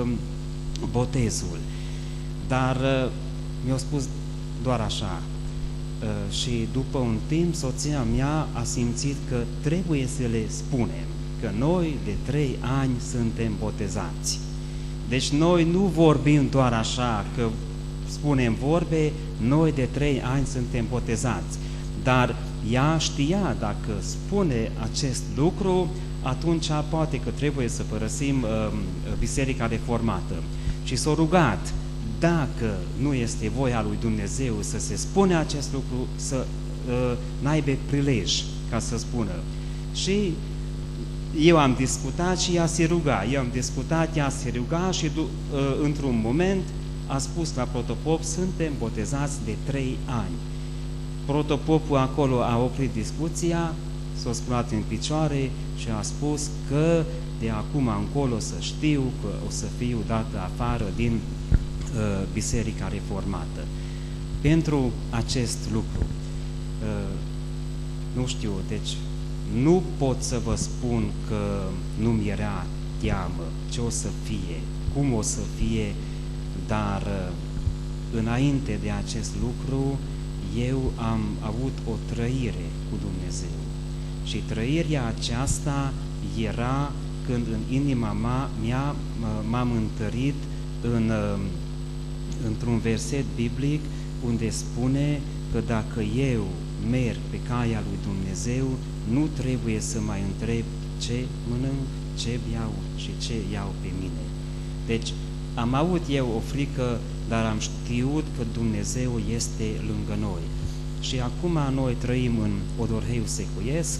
botezul. Dar uh, mi-a spus doar așa uh, și după un timp soția mea a simțit că trebuie să le spunem că noi de trei ani suntem botezați. Deci noi nu vorbim doar așa că spunem vorbe, noi de trei ani suntem botezați. Dar ea știa, dacă spune acest lucru, atunci poate că trebuie să părăsim uh, Biserica Reformată. Și s-a rugat, dacă nu este voia lui Dumnezeu să se spune acest lucru, să uh, n-aibă prilej ca să spună. Și eu am discutat și ea se ruga, eu am discutat, ea se ruga și într-un moment a spus la protopop, suntem botezați de trei ani. Protopopul acolo a oprit discuția, s-a sculat în picioare și a spus că de acum încolo să știu că o să fiu dată afară din uh, Biserica Reformată. Pentru acest lucru, uh, nu știu, deci nu pot să vă spun că nu mi era teamă ce o să fie, cum o să fie, dar uh, înainte de acest lucru eu am avut o trăire cu Dumnezeu. Și trăirea aceasta era când în inima mea m-am întărit în, într-un verset biblic unde spune că dacă eu merg pe calea lui Dumnezeu, nu trebuie să mai întreb ce mănânc, ce beau și ce iau pe mine. Deci am avut eu o frică, dar am știut că Dumnezeu este lângă noi. Și acum noi trăim în Odorheiu Secuiesc,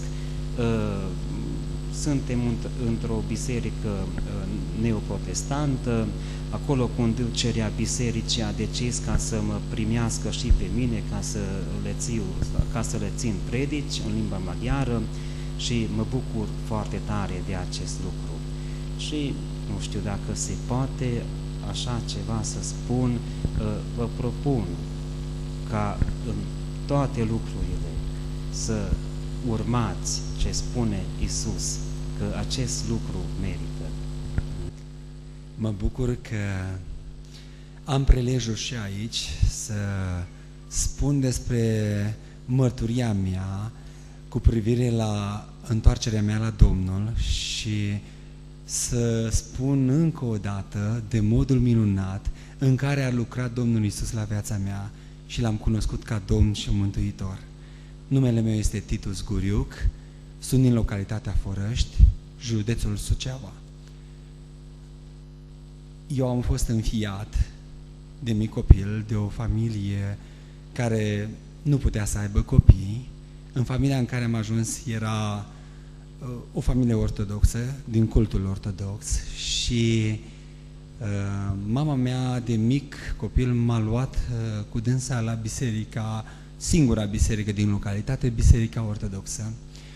suntem într-o biserică neoprotestantă, acolo conducerea bisericii a decis ca să mă primească și pe mine ca să le, țiu, ca să le țin predici în limba maghiară și mă bucur foarte tare de acest lucru. Și nu știu dacă se poate așa ceva să spun, vă propun ca în toate lucrurile să urmați ce spune Iisus, că acest lucru merită. Mă bucur că am prelejul și aici să spun despre mărturia mea cu privire la întoarcerea mea la Domnul și să spun încă o dată de modul minunat în care a lucrat Domnul Iisus la viața mea și l-am cunoscut ca Domn și Mântuitor. Numele meu este Titus Guriuc, sunt din localitatea Forăști, județul Suceava. Eu am fost înfiat de mic copil de o familie care nu putea să aibă copii. În familia în care am ajuns era uh, o familie ortodoxă, din cultul ortodox și uh, mama mea de mic copil m-a luat uh, cu dânsa la biserica, singura biserică din localitate, Biserica Ortodoxă.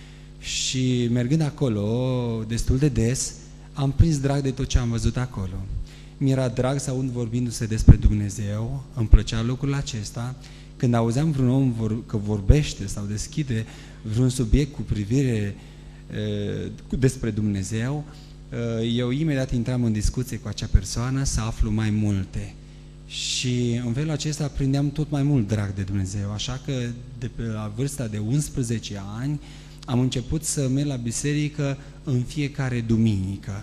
Și mergând acolo destul de des, am prins drag de tot ce am văzut acolo. Mi-era drag să aud vorbindu-se despre Dumnezeu, îmi plăcea lucrul acesta. Când auzeam vreun om vor, că vorbește sau deschide vreun subiect cu privire e, cu, despre Dumnezeu, e, eu imediat intram în discuție cu acea persoană să aflu mai multe. Și în felul acesta prindeam tot mai mult drag de Dumnezeu, așa că de pe la vârsta de unsprezece ani am început să merg la biserică în fiecare duminică.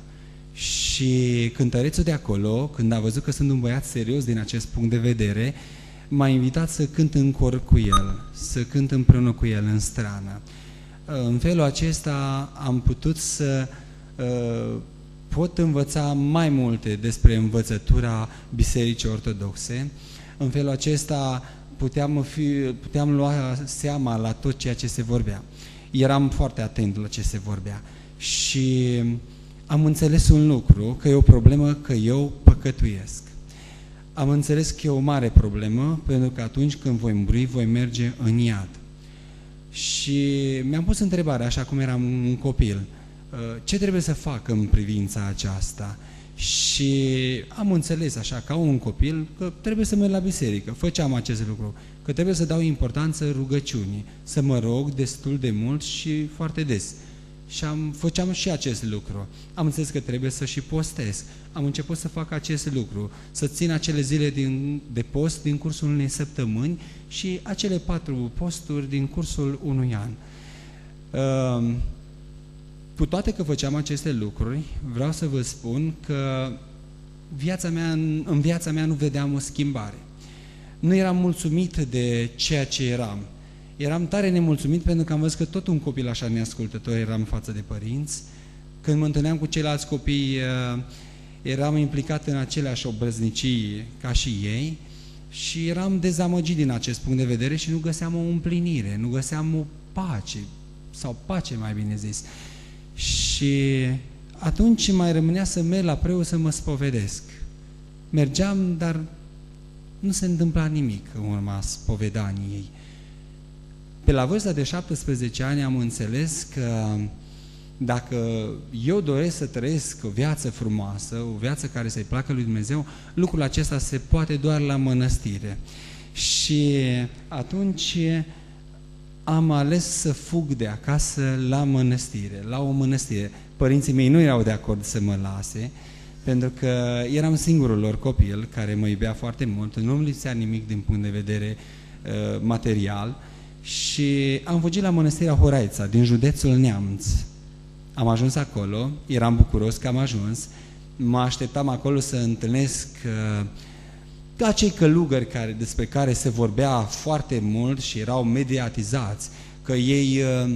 Și cântărețul de acolo, când a văzut că sunt un băiat serios din acest punct de vedere, m-a invitat să cânt în cor cu el, să cânt împreună cu el în strană. În felul acesta am putut să uh, pot învăța mai multe despre învățătura Bisericii Ortodoxe. În felul acesta puteam, fi, puteam lua seama la tot ceea ce se vorbea. Eram foarte atent la ce se vorbea și am înțeles un lucru, că e o problemă că eu păcătuiesc. Am înțeles că e o mare problemă, pentru că atunci când voi muri, voi merge în iad. Și mi-am pus întrebarea, așa cum eram un copil, ce trebuie să fac în privința aceasta? Și am înțeles așa, ca un copil, că trebuie să merg la biserică. Făceam acest lucru, că trebuie să dau importanță rugăciunii, să mă rog destul de mult și foarte des. Și am, făceam și acest lucru. Am înțeles că trebuie să și postez. Am început să fac acest lucru, să țin acele zile din, de post din cursul unei săptămâni și acele patru posturi din cursul unui an. Uh, cu toate că făceam aceste lucruri, vreau să vă spun că viața mea, în viața mea nu vedeam o schimbare. Nu eram mulțumit de ceea ce eram. Eram tare nemulțumit pentru că am văzut că tot un copil așa neascultător eram față de părinți. Când mă întâlneam cu ceilalți copii, eram implicat în aceleași obrăznicii ca și ei și eram dezamăgit din acest punct de vedere și nu găseam o împlinire, nu găseam o pace, sau pace mai bine zis. Și Și atunci mai rămânea să merg la preot să mă spovedesc. Mergeam, dar nu se întâmpla nimic în urma spovedaniei. Pe la vârsta de șaptesprezece ani am înțeles că dacă eu doresc să trăiesc o viață frumoasă, o viață care să-i placă lui Dumnezeu, lucrul acesta se poate doar la mănăstire. Și atunci am ales să fug de acasă la mănăstire, la o mănăstire. Părinții mei nu erau de acord să mă lase, pentru că eram singurul lor copil care mă iubea foarte mult, nu-mi lipsea nimic din punct de vedere uh, material și am fugit la mănăstirea Horaița, din județul Neamț. Am ajuns acolo, eram bucuros că am ajuns, mă așteptam acolo să întâlnesc uh, acei călugări care, despre care se vorbea foarte mult și erau mediatizați, că ei, uh,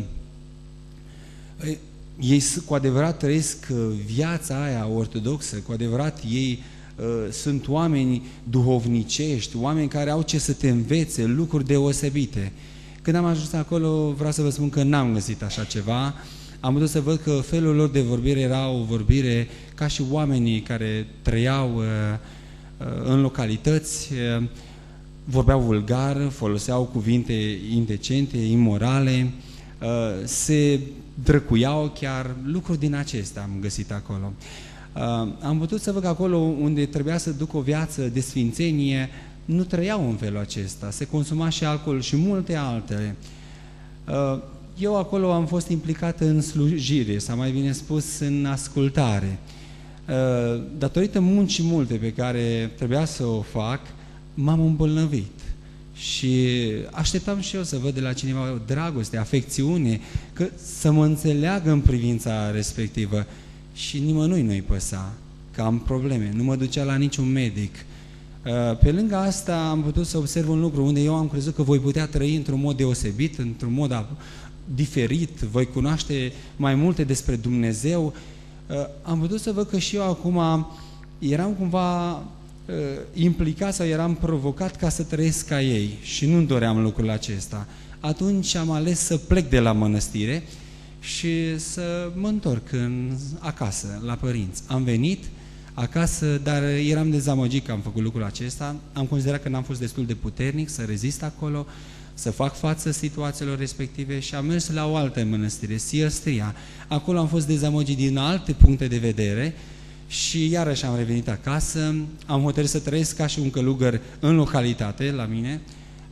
ei cu adevărat trăiesc viața aia ortodoxă, cu adevărat ei uh, sunt oameni duhovnicești, oameni care au ce să te învețe, lucruri deosebite. Când am ajuns acolo, vreau să vă spun că n-am găsit așa ceva. Am putut să văd că felul lor de vorbire era o vorbire ca și oamenii care trăiau uh, în localități, uh, vorbeau vulgar, foloseau cuvinte indecente, imorale, uh, se drăcuiau chiar, lucruri din acestea am găsit acolo. Uh, am putut să văd că acolo unde trebuia să duc o viață de sfințenie, nu trăiau în felul acesta, se consuma și alcool și multe altele. Uh, Eu acolo am fost implicat în slujire, sau mai bine spus, în ascultare. Datorită muncii multe pe care trebuia să o fac, m-am îmbolnăvit. Și așteptam și eu să văd de la cineva o dragoste, afecțiune, că să mă înțeleagă în privința respectivă. Și nimănui nu-i păsa că am probleme, nu mă ducea la niciun medic. Pe lângă asta am putut să observ un lucru unde eu am crezut că voi putea trăi într-un mod deosebit, într-un mod diferit, voi cunoaște mai multe despre Dumnezeu. Am putut să văd că și eu acum eram cumva implicat sau eram provocat ca să trăiesc ca ei și nu doream lucrul acesta. Atunci am ales să plec de la mănăstire și să mă întorc în, acasă, la părinți. Am venit acasă, dar eram dezamăgit că am făcut lucrul acesta. Am considerat că n-am fost destul de puternic să rezist acolo, să fac față situațiilor respective și am mers la o altă mănăstire, Siăstria. Acolo am fost dezamăgit din alte puncte de vedere și iarăși am revenit acasă. Am hotărât să trăiesc ca și un călugăr în localitate, la mine.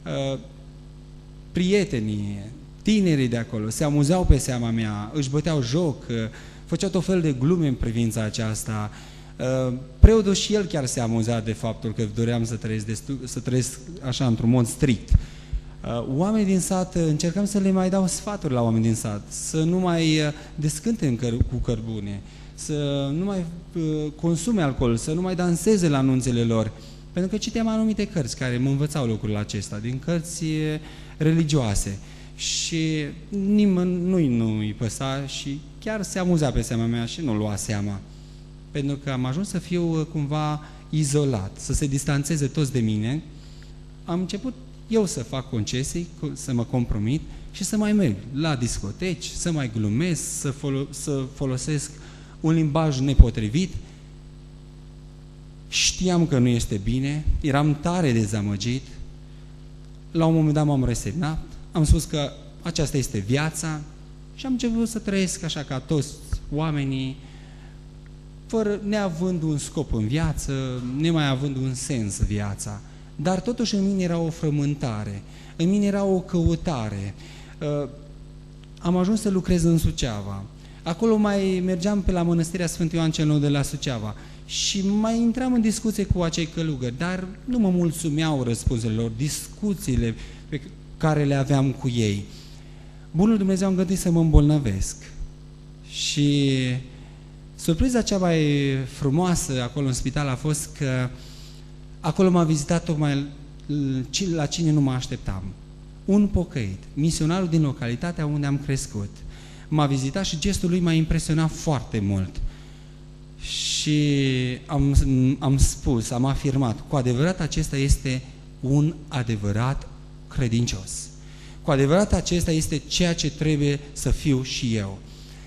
Prietenii, tinerii de acolo se amuzau pe seama mea, își băteau joc, făceau tot fel de glume în privința aceasta. Preotul și el chiar se amuza de faptul că doream să trăiesc, destul, să trăiesc așa într-un mod strict. Oamenii din sat, încercam să le mai dau sfaturi la oameni din sat, să nu mai descânte cu cărbune, să nu mai consume alcool, să nu mai danseze la anunțele lor, pentru că citeam anumite cărți care mă învățau lucrul acesta, din cărți religioase. Și nimănui nu-i păsa și chiar se amuza pe seama mea și nu lua seama. Pentru că am ajuns să fiu cumva izolat, să se distanțeze toți de mine. Am început eu să fac concesii, să mă compromit și să mai merg la discoteci, să mai glumesc, să, folo să folosesc un limbaj nepotrivit. Știam că nu este bine, eram tare dezamăgit. La un moment dat m-am resemnat, am spus că aceasta este viața și am început să trăiesc așa ca toți oamenii, fără, neavând un scop în viață, nemai având un sens viața. Dar totuși în mine era o frământare, în mine era o căutare. Am ajuns să lucrez în Suceava. Acolo mai mergeam pe la mănăstirea Sfântul Ioan cel Nou de la Suceava și mai intram în discuție cu acei călugări, dar nu mă mulțumeau răspunsurile lor, discuțiile pe care le aveam cu ei. Bunul Dumnezeu a îngăduit să mă îmbolnăvesc. Și surpriza cea mai frumoasă acolo în spital a fost că acolo m-a vizitat tocmai la cine nu mă așteptam. Un pocăit, misionarul din localitatea unde am crescut. M-a vizitat și gestul lui m-a impresionat foarte mult. Și am, am spus, am afirmat, cu adevărat acesta este un adevărat credincios. Cu adevărat acesta este ceea ce trebuie să fiu și eu.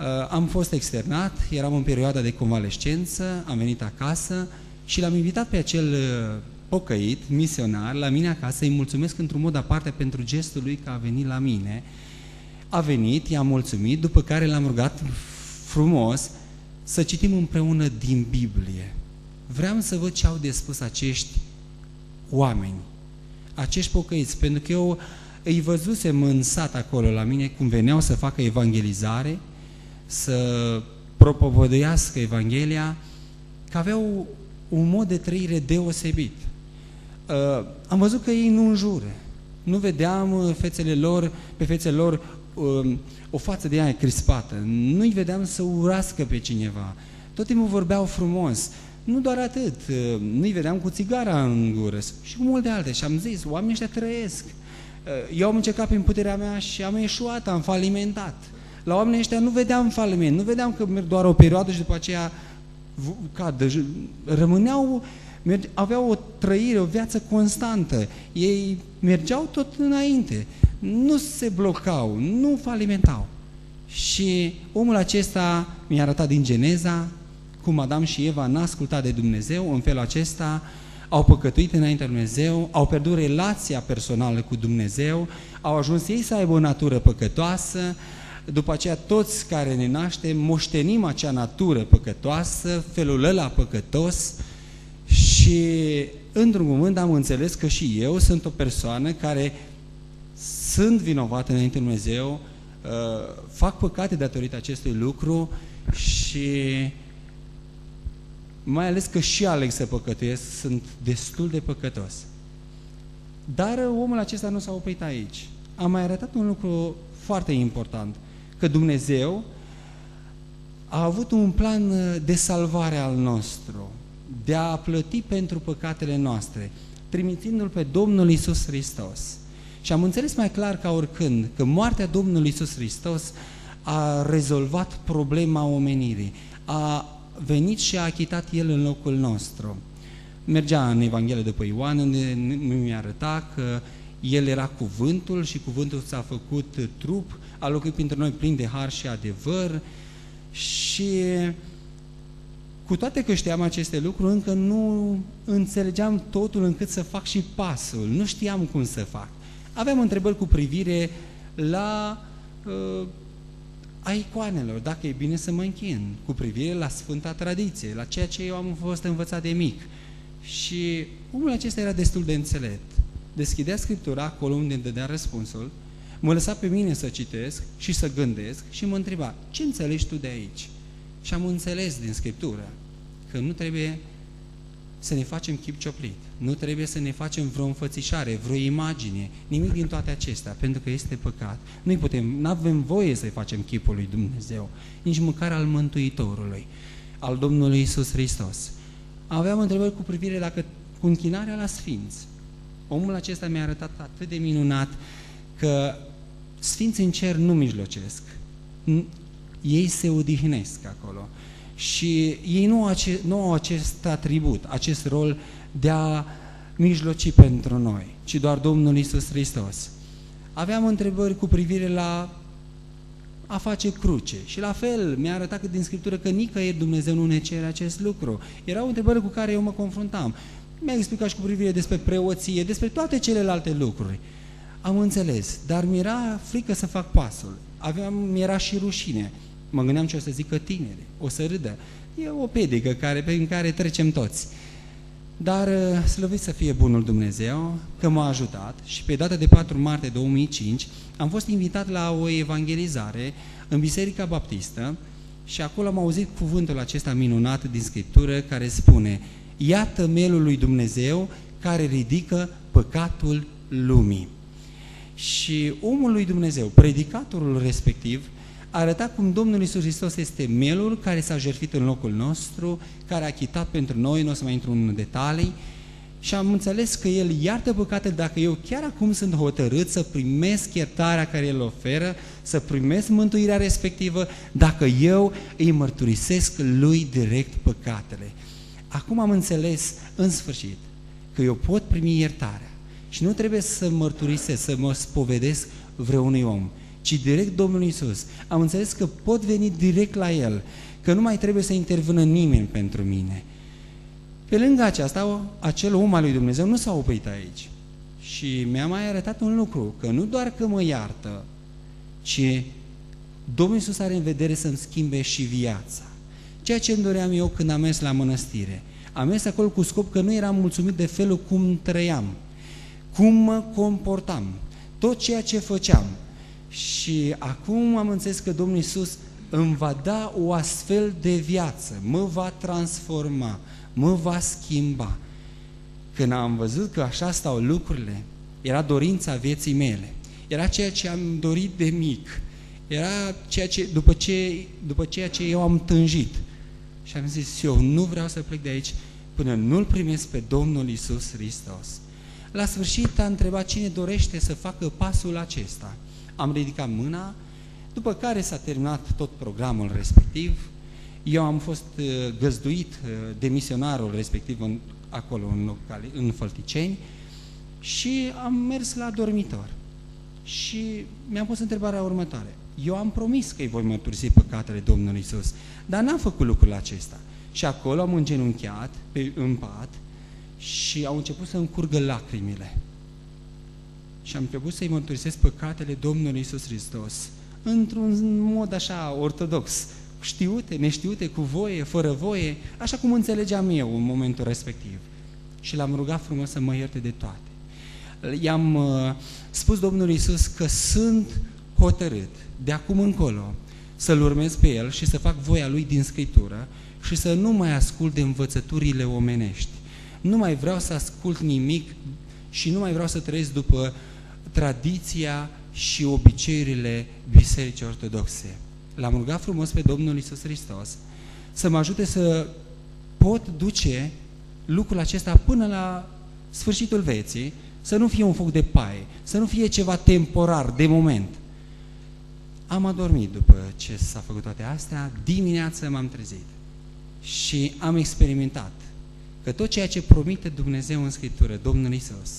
am fost externat, eram în perioada de convalescență, am venit acasă și l-am invitat pe acel pocăit, misionar, la mine acasă, să-i mulțumesc într-un mod aparte pentru gestul lui că a venit la mine. A venit, i-am mulțumit, după care l-am rugat frumos să citim împreună din Biblie. Vreau să văd ce au de spus acești oameni, acești pocăiți, pentru că eu îi văzusem în sat acolo la mine cum veneau să facă evangelizare, să propovăduiască Evanghelia, că aveau un mod de trăire deosebit. Uh, am văzut că ei nu înjură, nu vedeam fețele lor, pe fețele lor uh, o față de aia crispată, nu-i vedeam să urască pe cineva, tot timpul vorbeau frumos. Nu doar atât, uh, nu-i vedeam cu țigara în gură și cu multe alte. Și am zis, oamenii ăștia trăiesc. Uh, eu am încercat prin puterea mea și am eșuat, am falimentat. La oamenii ăștia nu vedeam faliment, nu vedeam că merg doar o perioadă și după aceea cad, rămâneau, aveau o trăire, o viață constantă. Ei mergeau tot înainte, nu se blocau, nu falimentau. Și omul acesta mi-a arătat din Geneza cum Adam și Eva n-a ascultat de Dumnezeu, în felul acesta au păcătuit înaintea lui Dumnezeu, au pierdut relația personală cu Dumnezeu, au ajuns ei să aibă o natură păcătoasă. După aceea toți care ne naștem moștenim acea natură păcătoasă, felul ăla păcătos și într-un moment am înțeles că și eu sunt o persoană care sunt vinovat înainte lui Dumnezeu, fac păcate datorită acestui lucru și mai ales că și aleg să păcătuiesc, sunt destul de păcătos. Dar omul acesta nu s-a oprit aici. Am mai arătat un lucru foarte important, că Dumnezeu a avut un plan de salvare al nostru, de a plăti pentru păcatele noastre, trimițându-L pe Domnul Iisus Hristos. Și am înțeles mai clar ca oricând că moartea Domnului Iisus Hristos a rezolvat problema omenirii, a venit și a achitat El în locul nostru. Mergea în Evanghelia după Ioan, unde mi-a arătat că El era cuvântul și cuvântul s-a făcut trup, a locuit printre noi plin de har și adevăr și cu toate că știam aceste lucruri, încă nu înțelegeam totul încât să fac și pasul, nu știam cum să fac. Aveam întrebări cu privire la uh, a icoanelor, dacă e bine să mă închin, cu privire la Sfânta Tradiție, la ceea ce eu am fost învățat de mic. Și omul acesta era destul de înțelept. Deschidea Scriptura acolo unde îmi dădea răspunsul, mă lăsa pe mine să citesc și să gândesc și mă întreba, ce înțelegi tu de aici? Și am înțeles din Scriptură că nu trebuie să ne facem chip cioplit, nu trebuie să ne facem vreo înfățișare, vreo imagine, nimic din toate acestea, pentru că este păcat. Nu putem, nu avem voie să-i facem chipul lui Dumnezeu, nici măcar al Mântuitorului, al Domnului Iisus Hristos. Aveam întrebări cu privire la că, cu închinarea la Sfinți. Omul acesta mi-a arătat atât de minunat că Sfinții în cer nu mijlocesc, ei se odihnesc acolo și ei nu au, ace nu au acest atribut, acest rol de a mijloci pentru noi, ci doar Domnul Iisus Hristos. Aveam întrebări cu privire la a face cruce și la fel mi-a arătat din Scriptură că nicăieri Dumnezeu nu ne cere acest lucru. Erau întrebări cu care eu mă confruntam. Mi-a explicat și cu privire despre preoție, despre toate celelalte lucruri. Am înțeles, dar mi-era frică să fac pasul. Aveam, mi-era și rușine. Mă gândeam ce o să zică tineri, o să râdă. E o pedică care, prin care trecem toți. Dar slăvit să fie bunul Dumnezeu că m-a ajutat și pe data de patru martie două mii cinci am fost invitat la o evangelizare în Biserica Baptistă și acolo am auzit cuvântul acesta minunat din Scriptură care spune: iată mielul lui Dumnezeu care ridică păcatul lumii. Și omul lui Dumnezeu, predicatorul respectiv, a arătat cum Domnul Iisus Hristos este mielul care s-a jertfit în locul nostru, care a achitat pentru noi, nu o să mai intru în detalii, și am înțeles că El iartă păcatele dacă eu chiar acum sunt hotărât să primesc iertarea care El oferă, să primesc mântuirea respectivă, dacă eu îi mărturisesc Lui direct păcatele. Acum am înțeles în sfârșit că eu pot primi iertarea și nu trebuie să mărturisesc, să mă spovedesc vreunui om, ci direct Domnului Iisus. Am înțeles că pot veni direct la El, că nu mai trebuie să intervină nimeni pentru mine. Pe lângă aceasta, acel om al lui Dumnezeu nu s-a oprit aici. Și mi-a mai arătat un lucru, că nu doar că mă iartă, ci Domnul Iisus are în vedere să-mi schimbe și viața. Ceea ce îmi doream eu când am mers la mănăstire. Am mers acolo cu scop că nu eram mulțumit de felul cum trăiam, cum mă comportam, tot ceea ce făceam. Și acum am înțeles că Domnul Iisus îmi va da o astfel de viață, mă va transforma, mă va schimba. Când am văzut că așa stau lucrurile, era dorința vieții mele, era ceea ce am dorit de mic, era ceea ce, după, ce, după ceea ce eu am tânjit. Și am zis, eu nu vreau să plec de aici până nu-L primesc pe Domnul Iisus Hristos. La sfârșit a întrebat cine dorește să facă pasul acesta. Am ridicat mâna, după care s-a terminat tot programul respectiv. Eu am fost găzduit de misionarul respectiv în, acolo, în, locali, în Fălticeni, și am mers la dormitor. Și mi-am pus întrebarea următoare. Eu am promis că îi voi mărturisi păcatele Domnului Iisus, dar n-am făcut lucrul acesta. Și acolo am îngenunchiat pe, în pat și au început să-mi curgă lacrimile. Și am trebuit să-i mărturisesc păcatele Domnului Iisus Hristos, într-un mod așa ortodox, știute, neștiute, cu voie, fără voie, așa cum înțelegeam eu în momentul respectiv. Și l-am rugat frumos să mă ierte de toate. I-am uh, spus Domnului Iisus că sunt hotărât de acum încolo să-L urmez pe El și să fac voia Lui din Scriptură și să nu mai ascult de învățăturile omenești. Nu mai vreau să ascult nimic și nu mai vreau să trăiesc după tradiția și obiceiurile Bisericii Ortodoxe. L-am rugat frumos pe Domnul Iisus Hristos să mă ajute să pot duce lucrul acesta până la sfârșitul vieții, să nu fie un foc de paie, să nu fie ceva temporar, de moment. Am adormit după ce s-a făcut toate astea, dimineața m-am trezit și am experimentat că tot ceea ce promite Dumnezeu în Scriptură, Domnul Iisus,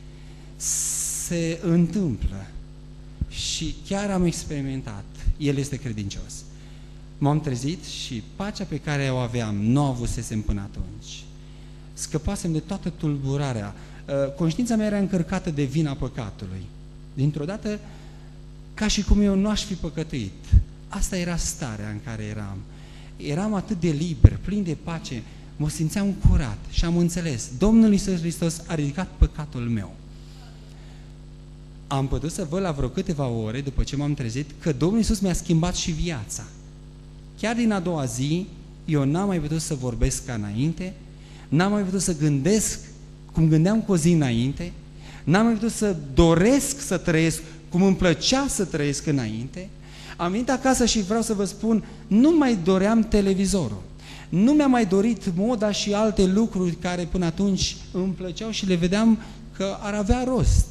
se întâmplă și chiar am experimentat. El este credincios. M-am trezit și pacea pe care o aveam nu o avusesem până atunci. Scăpasem de toată tulburarea. Conștiința mea era încărcată de vina păcatului. Dintr-o dată, ca și cum eu nu aș fi păcătuit. Asta era starea în care eram. Eram atât de liber, plin de pace, mă simțeam curat și am înțeles. Domnul Iisus Hristos a ridicat păcatul meu. Am putut să văd la vreo câteva ore după ce m-am trezit că Domnul Iisus mi-a schimbat și viața. Chiar din a doua zi, eu n-am mai putut să vorbesc ca înainte, n-am mai putut să gândesc cum gândeam cu o zi înainte, n-am mai putut să doresc să trăiesc cum îmi plăcea să trăiesc înainte. Am venit acasă și vreau să vă spun, nu mai doream televizorul. Nu mi-am mai dorit moda și alte lucruri care până atunci îmi plăceau și le vedeam că ar avea rost.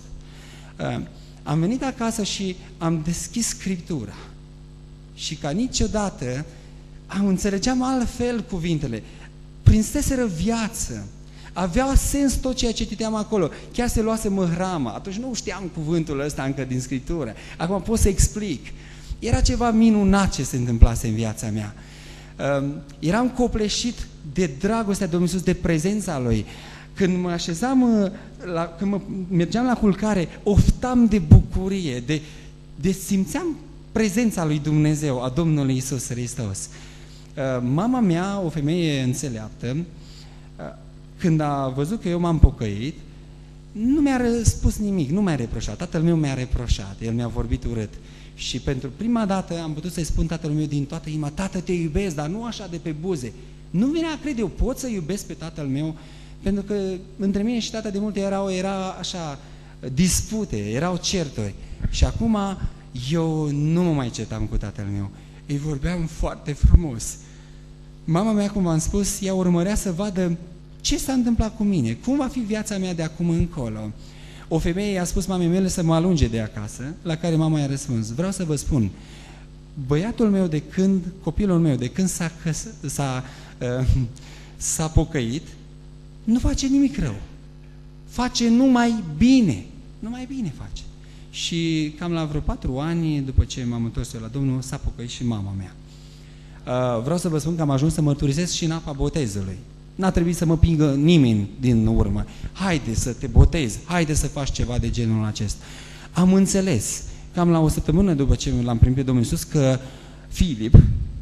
Am venit acasă și am deschis Scriptura și ca niciodată am înțelegeam altfel cuvintele. Prinseseră viață, avea sens tot ceea ce citeam acolo. Chiar se luase măhrama, atunci nu știam cuvântul ăsta încă din Scriptură. Acum pot să explic. Era ceva minunat ce se întâmplase în viața mea. Eram copleșit de dragostea Domnului Iisus, de prezența Lui. Când mă așezam, la, când mă, mergeam la culcare, oftam de bucurie, de, de simțeam prezența lui Dumnezeu, a Domnului Iisus Hristos. Mama mea, o femeie înțeleaptă, când a văzut că eu m-am pocăit, nu mi-a spus nimic, nu mi-a reproșat. Tatăl meu mi-a reproșat, el mi-a vorbit urât. Și pentru prima dată am putut să-i spun tatălui meu din toată inima, tată, te iubesc, dar nu așa de pe buze. Nu venea, cred eu, pot să iubesc pe tatăl meu, pentru că între mine și tata de multe erau, era așa, dispute, erau certuri. Și acum eu nu mă mai certam cu tatăl meu. Îi vorbeam foarte frumos. Mama mea, cum v-am spus, ea urmărea să vadă ce s-a întâmplat cu mine, cum va fi viața mea de acum încolo. O femeie i-a spus mamei mele să mă alunge de acasă, la care mama i-a răspuns, vreau să vă spun, băiatul meu de când, copilul meu de când s-a, s-a, uh, s-a pocăit, nu face nimic rău. Face numai bine. Numai bine face. Și cam la vreo patru ani, după ce m-am întors eu la Domnul, s-a pocăit și mama mea. Vreau să vă spun că am ajuns să mărturisesc și în apa botezului. N-a trebuit să mă pingă nimeni din urmă. Haide să te botezi, haide să faci ceva de genul acesta. Am înțeles, cam la o săptămână după ce l-am primit pe Domnul Iisus, că Filip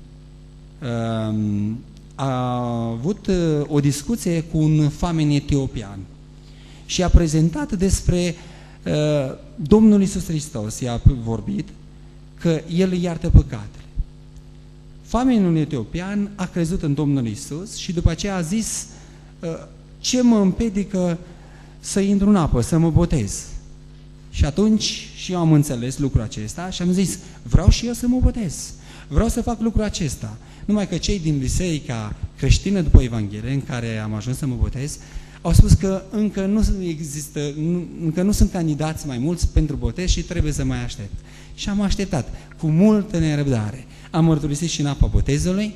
a avut o discuție cu un famen etiopian și a prezentat despre Domnul Iisus Hristos, i-a vorbit că El îi iartă păcatele. Famenul etiopian a crezut în Domnul Iisus și după aceea a zis: ce mă împiedică să intru în apă, să mă botez? Și atunci și eu am înțeles lucrul acesta și am zis: vreau și eu să mă botez, vreau să fac lucrul acesta. Numai că cei din biserica creștină după Evanghelie, în care am ajuns să mă botez, au spus că încă nu există, nu, încă nu sunt candidați mai mulți pentru botez și trebuie să mai aștept. Și am așteptat cu multă nerăbdare. Am mărturisit și în apa botezului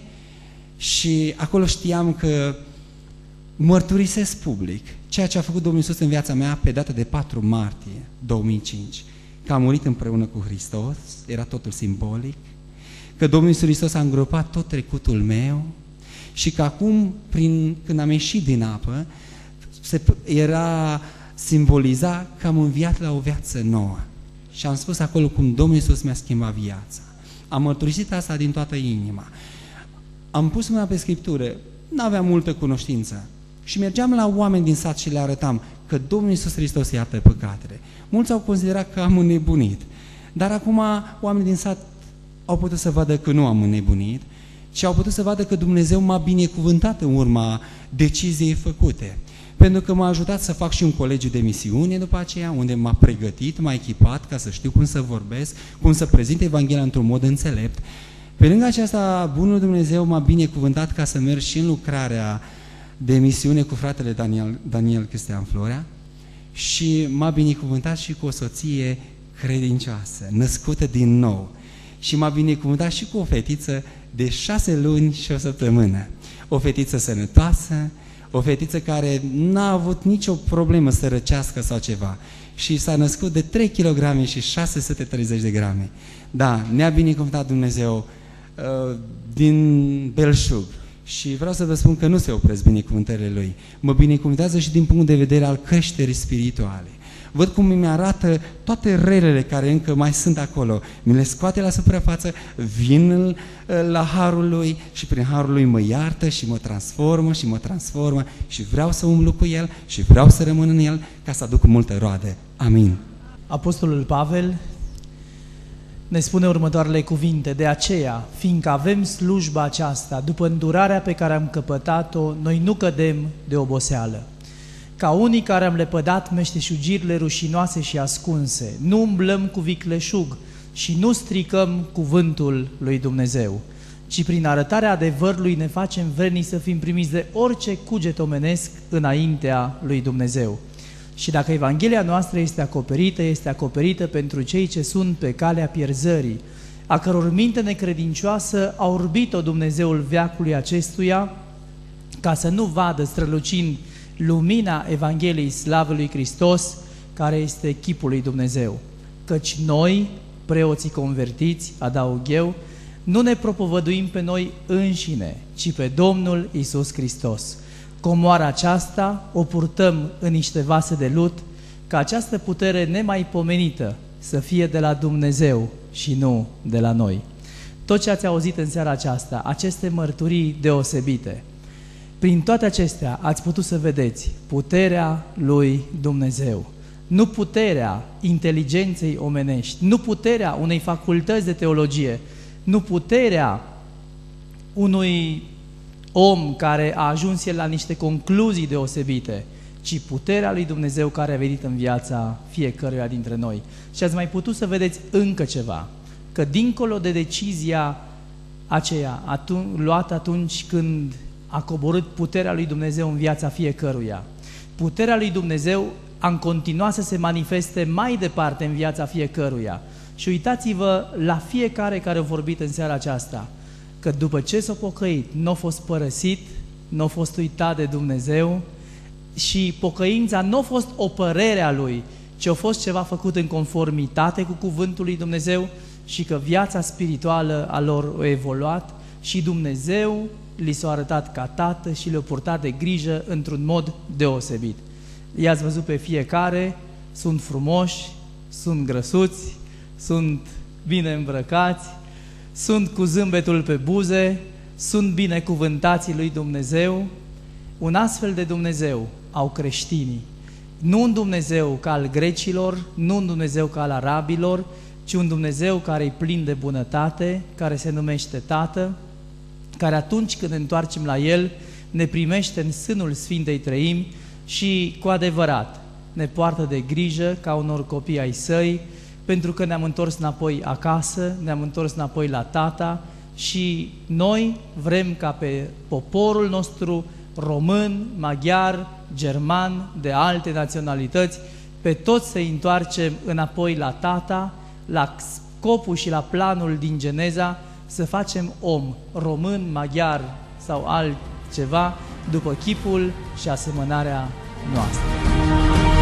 și acolo știam că mărturisesc public ceea ce a făcut Domnul Iisus în viața mea pe data de patru martie două mii cinci, că a murit împreună cu Hristos, era totul simbolic, că Domnul Iisus Hristos a îngropat tot trecutul meu și că acum, prin, când am ieșit din apă, se, era simboliza că am înviat la o viață nouă. Și am spus acolo cum Domnul Iisus mi-a schimbat viața. Am mărturisit asta din toată inima. Am pus mâna pe Scriptură, n-aveam multă cunoștință și mergeam la oameni din sat și le arătam că Domnul Iisus Hristos iartă păcatele. Mulți au considerat că am înnebunit, dar acum oamenii din sat au putut să vadă că nu am înnebunit și au putut să vadă că Dumnezeu m-a binecuvântat în urma deciziei făcute. Pentru că m-a ajutat să fac și un colegiu de misiune după aceea, unde m-a pregătit, m-a echipat ca să știu cum să vorbesc, cum să prezint Evanghelia într-un mod înțelept. Pe lângă aceasta, Bunul Dumnezeu m-a binecuvântat ca să merg și în lucrarea de misiune cu fratele Daniel, Daniel Cristian Florea și m-a binecuvântat și cu o soție credincioasă, născută din nou. Și m-a binecuvântat și cu o fetiță de șase luni și o săptămână. O fetiță sănătoasă, o fetiță care n-a avut nicio problemă să răcească sau ceva. Și s-a născut de trei kilograme și șase sute treizeci de grame. Da, ne-a binecuvântat Dumnezeu uh, din belșug. Și vreau să vă spun că nu se opresc binecuvântările Lui. Mă binecuvântează și din punct de vedere al creșterii spirituale. Văd cum mi arată toate relele care încă mai sunt acolo. Mi le scoate la suprafață, vin la harul Lui și prin harul Lui mă iartă și mă transformă și mă transformă și vreau să umblu cu El și vreau să rămân în El ca să aduc multă roade. Amin. Apostolul Pavel ne spune următoarele cuvinte: de aceea, fiindcă avem slujba aceasta, după îndurarea pe care am căpătat-o, noi nu cădem de oboseală. Ca unii care am lepădat meșteșugirile rușinoase și ascunse, nu umblăm cu vicleșug și nu stricăm cuvântul lui Dumnezeu, ci prin arătarea adevărului ne facem vredni să fim primiți de orice cuget omenesc înaintea lui Dumnezeu. Și dacă Evanghelia noastră este acoperită, este acoperită pentru cei ce sunt pe calea pierzării, a căror minte necredincioasă a orbit-o Dumnezeul veacului acestuia, ca să nu vadă strălucind lumina Evangheliei slavei lui Hristos, care este chipul lui Dumnezeu. Căci noi, preoții convertiți, adaug eu, nu ne propovăduim pe noi înșine, ci pe Domnul Iisus Hristos. Comoara aceasta o purtăm în niște vase de lut, ca această putere nemaipomenită să fie de la Dumnezeu și nu de la noi. Tot ce ați auzit în seara aceasta, aceste mărturii deosebite, prin toate acestea ați putut să vedeți puterea lui Dumnezeu. Nu puterea inteligenței omenești, nu puterea unei facultăți de teologie, nu puterea unui om care a ajuns el la niște concluzii deosebite, ci puterea lui Dumnezeu care a venit în viața fiecăruia dintre noi. Și ați mai putut să vedeți încă ceva, că dincolo de decizia aceea atunci, luată atunci când a coborât puterea lui Dumnezeu în viața fiecăruia, puterea lui Dumnezeu a continuat să se manifeste mai departe în viața fiecăruia. Și uitați-vă la fiecare care a vorbit în seara aceasta, că după ce s-a pocăit, nu a fost părăsit, nu a fost uitat de Dumnezeu și pocăința nu a fost o părere a lui, ci a fost ceva făcut în conformitate cu cuvântul lui Dumnezeu și că viața spirituală a lor a evoluat și Dumnezeu li s-a arătat ca tată și le-a purtat de grijă într-un mod deosebit. I-ați văzut pe fiecare, sunt frumoși, sunt grăsuți, sunt bine îmbrăcați, sunt cu zâmbetul pe buze, sunt binecuvântații lui Dumnezeu. Un astfel de Dumnezeu au creștinii. Nu un Dumnezeu ca al grecilor, nu un Dumnezeu ca al arabilor, ci un Dumnezeu care e plin de bunătate, care se numește Tată, care atunci când ne întoarcem la El, ne primește în sânul Sfintei Treimi și cu adevărat ne poartă de grijă ca unor copii ai Săi, pentru că ne-am întors înapoi acasă, ne-am întors înapoi la Tata și noi vrem ca pe poporul nostru român, maghiar, german, de alte naționalități, pe toți să-i întoarcem înapoi la Tata, la scopul și la planul din Geneza, să facem om român, maghiar sau altceva după chipul și asemănarea noastră.